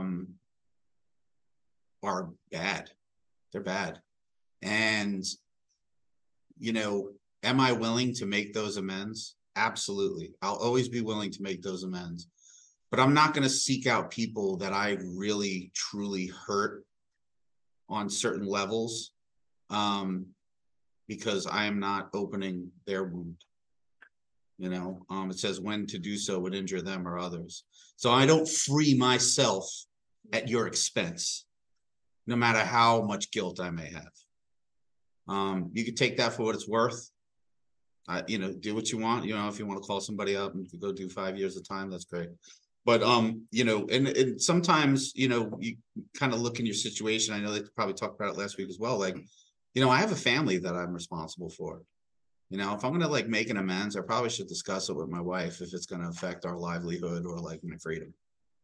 are bad. They're bad. And, you know, am I willing to make those amends? Absolutely. I'll always be willing to make those amends. But I'm not going to seek out people that I really, truly hurt on certain levels, because I am not opening their wound. You know, it says when to do so would injure them or others. So I don't free myself at your expense, no matter how much guilt I may have. You can take that for what it's worth. do what you want, if you want to call somebody up and go do 5 years of time, that's great. But, and sometimes, you kind of look in your situation. I know they probably talked about it last week as well. Like, I have a family that I'm responsible for. If I'm gonna like make an amends, I probably should discuss it with my wife if it's gonna affect our livelihood or like my freedom.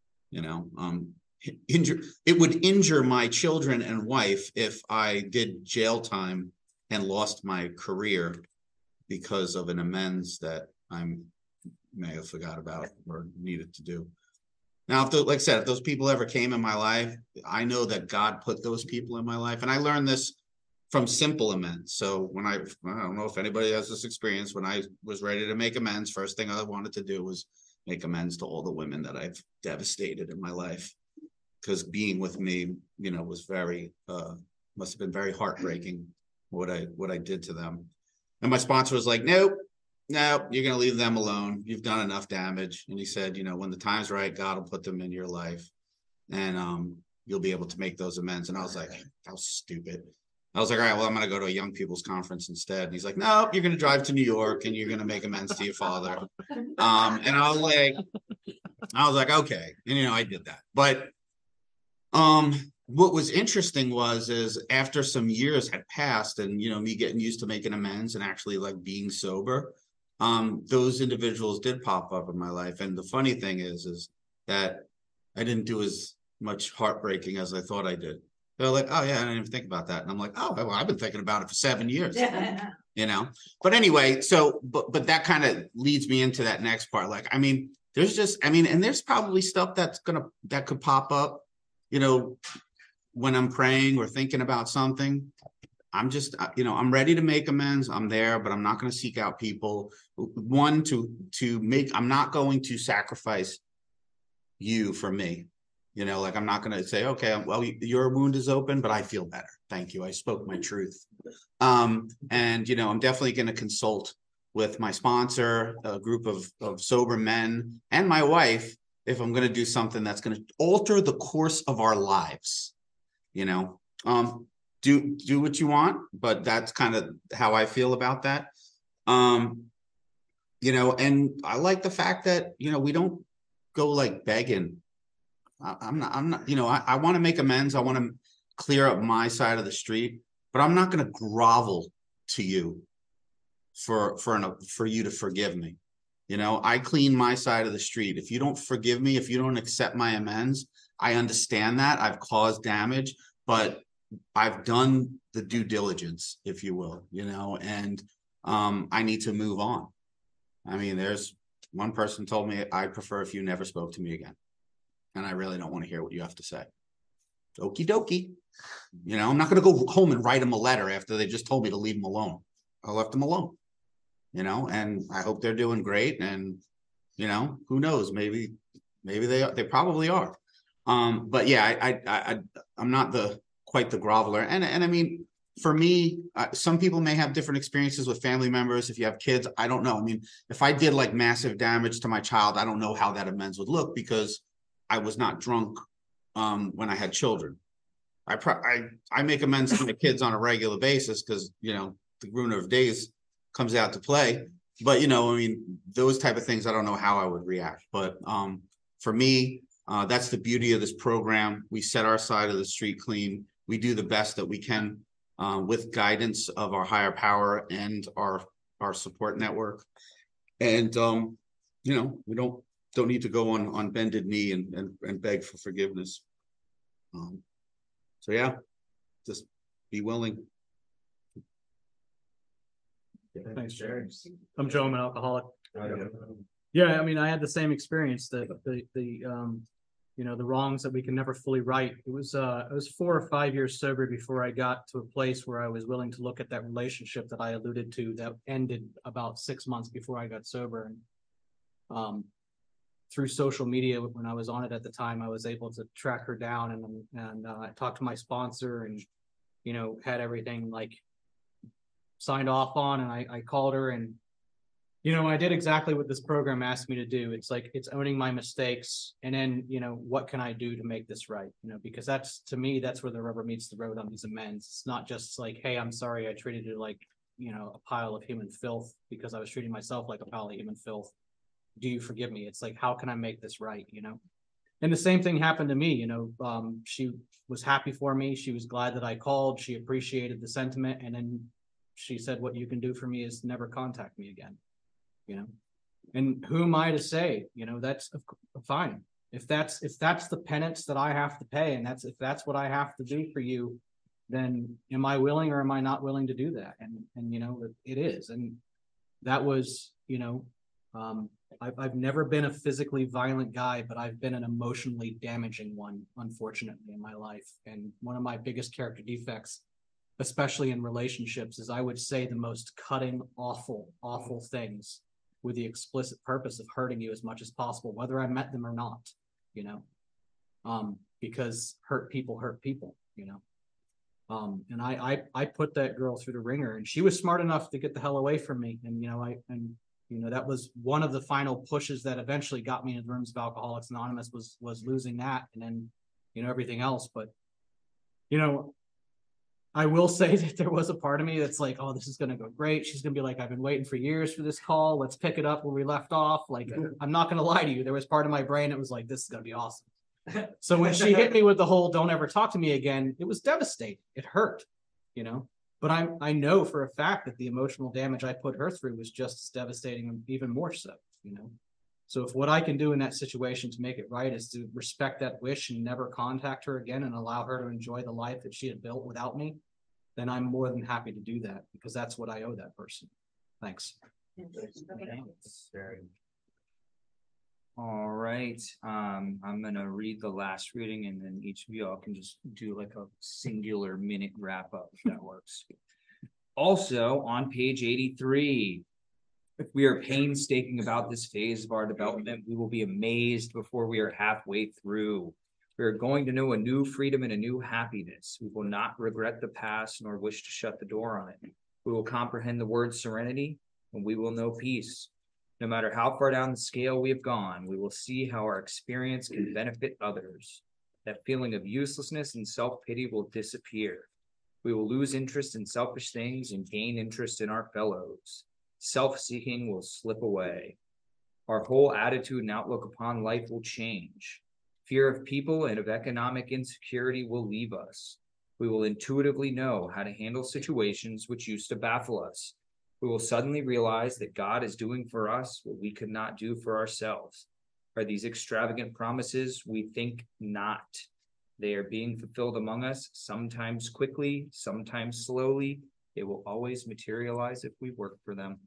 It would injure my children and wife if I did jail time and lost my career because of an amends that I may have forgot about or needed to do. Now, like I said, if those people ever came in my life, I know that God put those people in my life. And I learned this from simple amends. So when I don't know if anybody has this experience, when I was ready to make amends, first thing I wanted to do was make amends to all the women that I've devastated in my life. Because being with me, was very, must have been very heartbreaking what I did to them. And my sponsor was like, nope, you're going to leave them alone. You've done enough damage. And he said, when the time's right, God will put them in your life and you'll be able to make those amends. And I was like, that was stupid. I was like, all right, well, I'm going to go to a young people's conference instead. And he's like, no, you're going to drive to New York and you're going to make amends to your father. And I was like, okay. And, I did that. But what was interesting is after some years had passed and, me getting used to making amends and actually like being sober, those individuals did pop up in my life. And the funny thing is that I didn't do as much heartbreaking as I thought I did. They're like, oh yeah, I didn't even think about that. And I'm like, oh, well, I've been thinking about it for 7 years, but anyway, but that kind of leads me into that next part. Like, and there's probably stuff that could pop up, when I'm praying or thinking about something. I'm just, I'm ready to make amends. I'm there, but I'm not going to seek out people. I'm not going to sacrifice you for me. I'm not going to say, okay, well, your wound is open, but I feel better. Thank you. I spoke my truth. And, I'm definitely going to consult with my sponsor, a group of sober men, and my wife, if I'm going to do something that's going to alter the course of our lives. Do what you want, but that's kind of how I feel about that. And I like the fact that, we don't go like begging. I'm not, I want to make amends. I want to clear up my side of the street, but I'm not going to grovel to you for you to forgive me. I clean my side of the street. If you don't forgive me, if you don't accept my amends, I understand that I've caused damage, but I've done the due diligence, if you will, and I need to move on. There's one person told me I'd prefer if you never spoke to me again. And I really don't want to hear what you have to say. Okie dokie. I'm not going to go home and write them a letter after they just told me to leave them alone. I left them alone, and I hope they're doing great. And, who knows, maybe they probably are. But yeah, I'm not quite the groveler. And for me, some people may have different experiences with family members. If you have kids, I don't know. If I did like massive damage to my child, I don't know how that amends would look because I was not drunk when I had children. I make amends to my kids on a regular basis because, the Gruner of Days comes out to play. But, those type of things, I don't know how I would react. But for me, that's the beauty of this program. We set our side of the street clean. We do the best that we can with guidance of our higher power and our support network. And, we don't need to go on bended knee and beg for forgiveness. So yeah, just be willing. Thanks, Jerry. I'm Joe. I'm an alcoholic. Yeah, I had the same experience. The wrongs that we can never fully right. It was 4 or 5 years sober before I got to a place where I was willing to look at that relationship that I alluded to that ended about 6 months before I got sober. And through social media, when I was on it at the time, I was able to track her down and I talked to my sponsor and, had everything like signed off on, and I called her and, I did exactly what this program asked me to do. It's like, it's owning my mistakes. And then, what can I do to make this right? Because to me, that's where the rubber meets the road on these amends. It's not just like, hey, I'm sorry, I treated you like you know, a pile of human filth because I was treating myself like a pile of human filth. Do you forgive me? It's like, how can I make this right? You know? And the same thing happened to me, you know, she was happy for me. She was glad that I called. She appreciated the sentiment. And then she said, what you can do for me is never contact me again, you know? And who am I to say, you know, that's fine. If that's the penance that I have to pay, and if that's what I have to do for you, then am I willing or am I not willing to do that? And you know, it is. And that was, you know, I've never been a physically violent guy, but I've been an emotionally damaging one, unfortunately, in my life. And one of my biggest character defects, especially in relationships, is I would say the most cutting, awful things with the explicit purpose of hurting you as much as possible, whether I met them or not, you know, because hurt people, you know. And I put that girl through the ringer, and she was smart enough to get the hell away from me. And, you know, you know, that was one of the final pushes that eventually got me into the rooms of Alcoholics Anonymous was losing that, and then, you know, everything else. But, you know, I will say that there was a part of me that's like, oh, this is going to go great. She's going to be like, I've been waiting for years for this call. Let's pick it up where we left off. Like, I'm not going to lie to you. There was part of my brain that was like, this is going to be awesome. So when she hit me with the whole don't ever talk to me again, it was devastating. It hurt, you know, but I know for a fact that the emotional damage I put her through was just as devastating and even more so, you know. So if what I can do in that situation to make it right is to respect that wish and never contact her again and allow her to enjoy the life that she had built without me, then I'm more than happy to do that, because that's what I owe that person. Thanks. All right, I'm gonna read the last reading, and then each of y'all can just do like a singular minute wrap up if that works. Also, on page 83, if we are painstaking about this phase of our development, we will be amazed before we are halfway through. We are going to know a new freedom and a new happiness. We will not regret the past nor wish to shut the door on it. We will comprehend the word serenity, and we will know peace. No matter how far down the scale we have gone, we will see how our experience can benefit others. That feeling of uselessness and self-pity will disappear. We will lose interest in selfish things and gain interest in our fellows. Self-seeking will slip away. Our whole attitude and outlook upon life will change. Fear of people and of economic insecurity will leave us. We will intuitively know how to handle situations which used to baffle us. We will suddenly realize that God is doing for us what we could not do for ourselves. Are these extravagant promises? We think not. They are being fulfilled among us, sometimes quickly, sometimes slowly. They will always materialize if we work for them.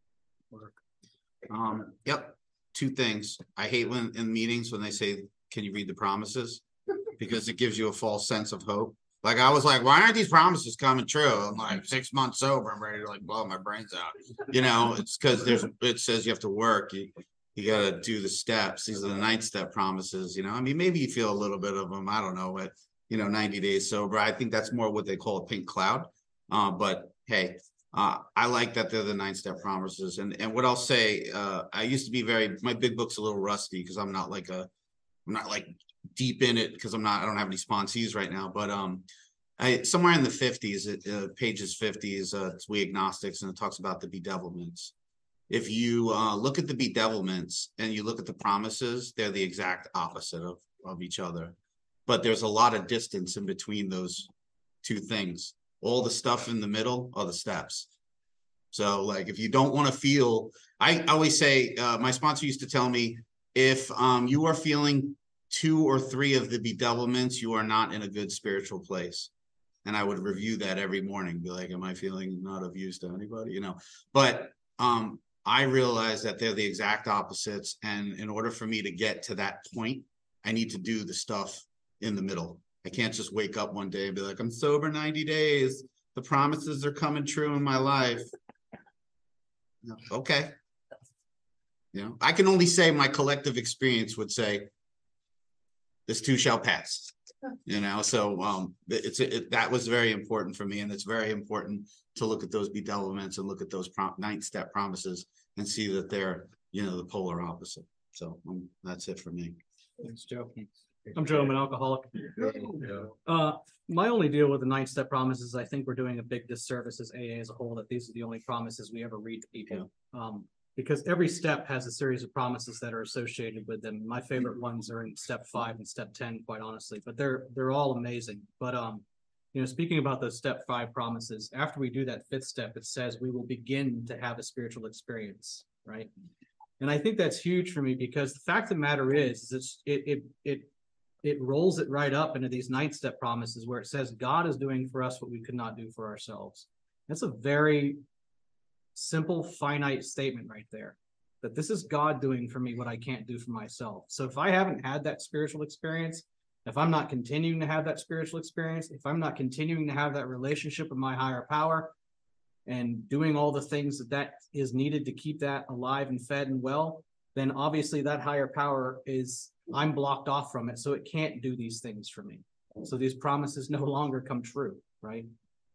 Yep. Two things. I hate when in meetings when they say, can you read the promises? Because it gives you a false sense of hope. Like, I was like, why aren't these promises coming true? I'm like 6 months sober. I'm ready to like blow my brains out. You know, it's because it says you have to work. You got to do the steps. These are the 9th step promises. You know, I mean, maybe you feel a little bit of them. I don't know, but you know, 90 days sober. I think that's more what they call a pink cloud. But hey, I like that they're the 9 step promises. And what I'll say, I used to be my big book's a little rusty because I'm not like deep in it because I don't have any sponsees right now, but somewhere in the 50s, pages 50s, it's We Agnostics, and it talks about the bedevilments. If you look at the bedevilments and you look at the promises, they're the exact opposite of each other. But there's a lot of distance in between those two things. All the stuff in the middle are the steps. So like, if you don't want to feel, I always say, my sponsor used to tell me, if you are feeling 2 or 3 of the bedevilments, you are not in a good spiritual place. And I would review that every morning, be like, am I feeling not of use to anybody? You know, but I realize that they're the exact opposites. And in order for me to get to that point, I need to do the stuff in the middle. I can't just wake up one day and be like, I'm sober 90 days. The promises are coming true in my life. No, okay. You know, I can only say my collective experience would say, this too shall pass. You know, so that was very important for me, and it's very important to look at those bedevilments and look at those 9th step promises and see that they're, you know, the polar opposite. So that's it for me. Thanks, Joe. I'm Joe, I'm an alcoholic. My only deal with the 9-step promises, is I think we're doing a big disservice as AA as a whole, that these are the only promises we ever read to people. Because every step has a series of promises that are associated with them. My favorite ones are in step 5 and step 10, quite honestly, but they're all amazing. But speaking about those step 5 promises, after we do that 5th step, it says we will begin to have a spiritual experience, right? And I think that's huge for me, because the fact of the matter is it rolls it right up into these 9th step promises where it says God is doing for us what we could not do for ourselves. That's a very simple, finite statement right there, that this is God doing for me what I can't do for myself. So if I haven't had that spiritual experience, if I'm not continuing to have that spiritual experience, if I'm not continuing to have that relationship with my higher power and doing all the things that is needed to keep that alive and fed and well, then obviously that higher power I'm blocked off from it, so it can't do these things for me. So these promises no longer come true, right?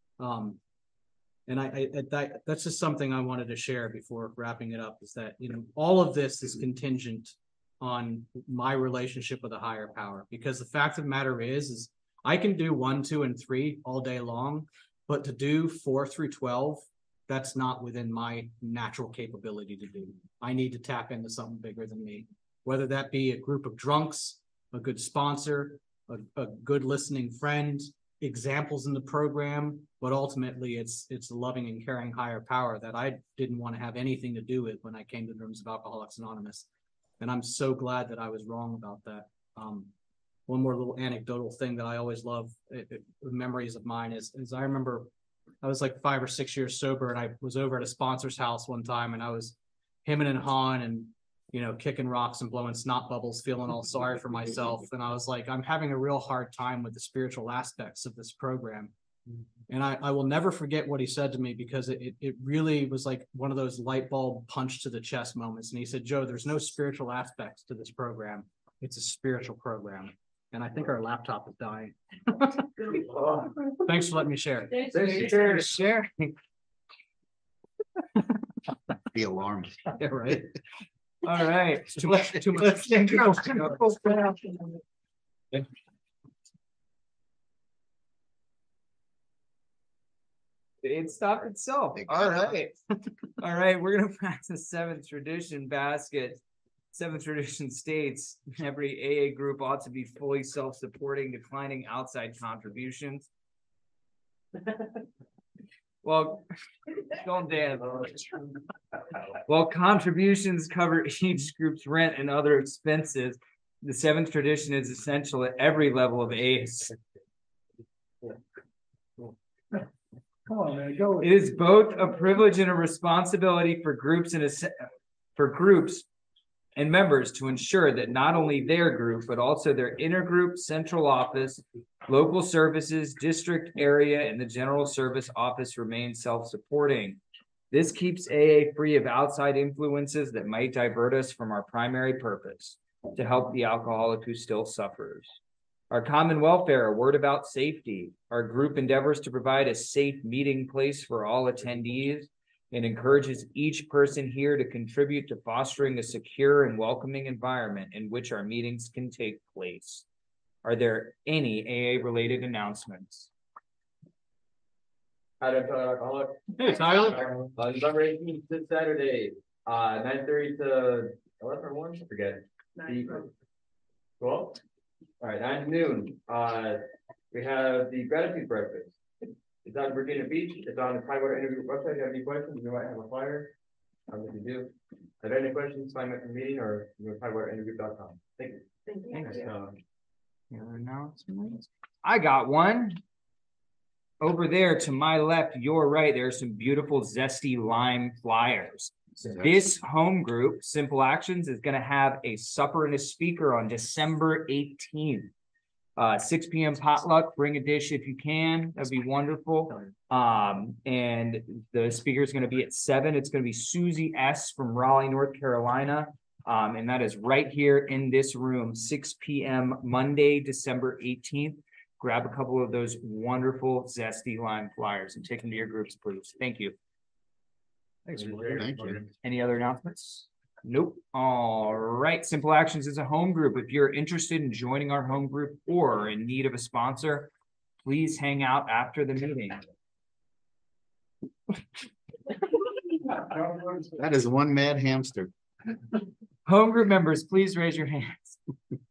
And that's just something I wanted to share before wrapping it up, is that, all of this is contingent on my relationship with a higher power, because the fact of the matter is I can do 1, 2, and 3 all day long, but to do 4 through 12, that's not within my natural capability to do. I need to tap into something bigger than me, whether that be a group of drunks, a good sponsor, a good listening friend, examples in the program, but ultimately it's a loving and caring higher power that I didn't want to have anything to do with when I came to the rooms of Alcoholics Anonymous. And I'm so glad that I was wrong about that. One more little anecdotal thing that I always love, memories of mine, is I remember I was like 5 or 6 years sober, and I was over at a sponsor's house one time, and I was hemming and hawing and kicking rocks and blowing snot bubbles, feeling all sorry for myself. And I was like, I'm having a real hard time with the spiritual aspects of this program. And I will never forget what he said to me, because it really was like one of those light bulb punch to the chest moments. And he said, Joe, there's no spiritual aspects to this program. It's a spiritual program. And I think our laptop is dying. Thanks for letting me share. Thanks for sharing. Be alarmed. Yeah, right. All right. Too much. It stopped itself. All right. All right. We're going to practice 7th tradition basket. 7th tradition states every AA group ought to be fully self-supporting, declining outside contributions. Well, don't dance. Well, contributions cover each group's rent and other expenses. The 7th tradition is essential at every level of AA. Come on, man, go. It is both a privilege and a responsibility for groups and members to ensure that not only their group, but also their intergroup, central office, local services, district area, and the general service office remain self-supporting. This keeps AA free of outside influences that might divert us from our primary purpose, to help the alcoholic who still suffers. Our common welfare, a word about safety. Our group endeavors to provide a safe meeting place for all attendees, and encourages each person here to contribute to fostering a secure and welcoming environment in which our meetings can take place. Are there any AA-related announcements? Hi, Dr. Alcoholic. Hey, Tyler. November 18th, this Saturday, 9:30 to 11 or 1, I forget. 12? All right, 9 to noon. We have the gratitude breakfast. It's on Virginia Beach. It's on the Tidewater Interview website. If you have any questions, you might have a flyer. If you do, if you have any questions, sign up for the meeting or go to TidewaterInterview.com. Thank you. Thanks. Any other announcements? I got one. Over there to my left, your right, there's some beautiful zesty lime flyers. This home group, Simple Actions, is going to have a supper and a speaker on December 18th. 6 p.m. potluck, bring a dish if you can. That'd be wonderful. And the speaker is going to be at 7. It's going to be Susie S. from Raleigh, North Carolina. And that is right here in this room, 6 p.m. Monday, December 18th. Grab a couple of those wonderful zesty lime flyers and take them to your groups, please. Thank you. Thank you. Any other announcements? Nope. All right, Simple Actions is a home group. If you're interested in joining our home group or in need of a sponsor, please hang out after the meeting. That is one mad hamster. Home group members, please raise your hands.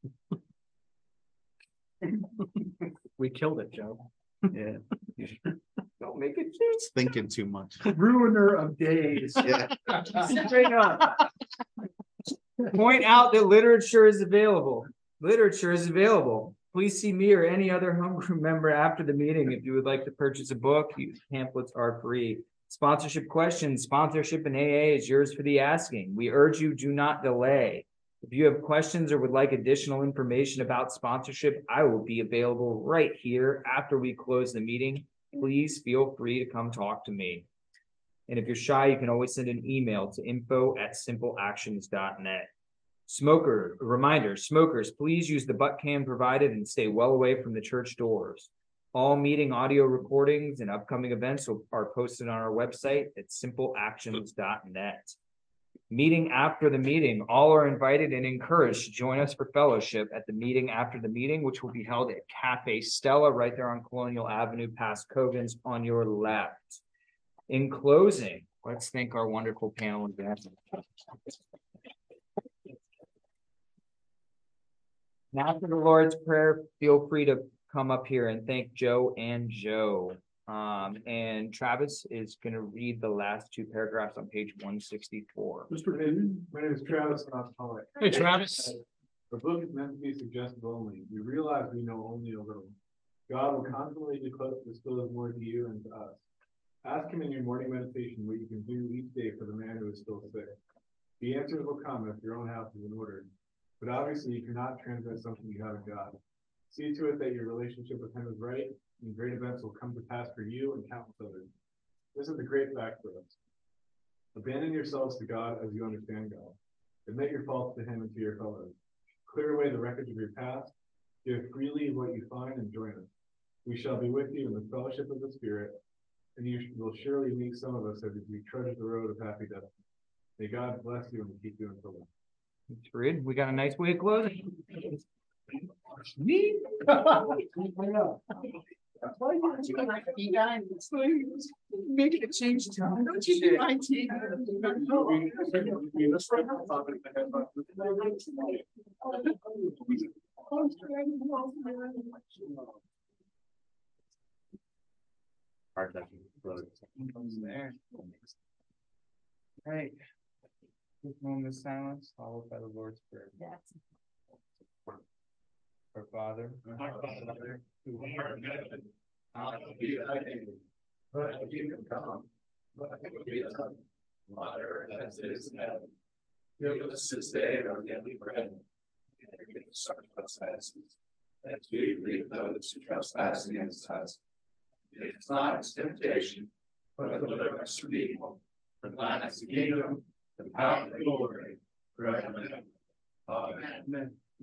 We killed it, Joe. Yeah, Don't make it. it's thinking too much. Ruiner of days. Yeah. Straight up. Point out that literature is available. Literature is available. Please see me or any other home group member after the meeting if you would like to purchase a book. These pamphlets are free. Sponsorship questions, sponsorship in AA is yours for the asking. We urge you, do not delay. If you have questions or would like additional information about sponsorship, I will be available right here after we close the meeting. Please feel free to come talk to me. And if you're shy, you can always send an email to info@simpleactions.net. Smokers, please use the butt can provided and stay well away from the church doors. All meeting audio recordings and upcoming events are posted on our website at simpleactions.net. Meeting after the meeting, all are invited and encouraged to join us for fellowship at the meeting after the meeting, which will be held at Cafe Stella right there on Colonial Avenue past Cogan's on your left. In closing, let's thank our wonderful panel again. Now after the Lord's Prayer, feel free to come up here and thank Joe and Joe. And Travis is going to read the last two paragraphs on page 164. Mr. Hayden, my name is Travis, and I'm Pollock. Hey, Travis. The book is meant to be suggestive only. We realize we know only a little. God will constantly disclose more to you and to us. Ask him in your morning meditation what you can do each day for the man who is still sick. The answers will come if your own house is in order. But obviously you cannot transmit something you haven't got. See to it that your relationship with him is right, and great events will come to pass for you and countless others. This is the great fact for us. Abandon yourselves to God as you understand God. Admit your faults to him and to your fellows. Clear away the wreckage of your past. Give freely what you find and join us. We shall be with you in the fellowship of the Spirit, and you will surely meet some of us as we trudge the road of happy destiny. May God bless you and keep you until then. That's good. We got a nice way of closing. Making a change time. Don't you do IT? There. Right. Quick moment of silence, followed by the Lord's Prayer. Yes. Our Father, who art in heaven, hallowed be thy name. Thy kingdom come, thy will be done, on earth as it is in heaven. Give us this day our daily bread, and forgive us our trespasses, as we forgive those who trespass against us. Lead us not into temptation, but deliver us from evil. For thine is the kingdom, the power, and the glory, forever and ever. Amen.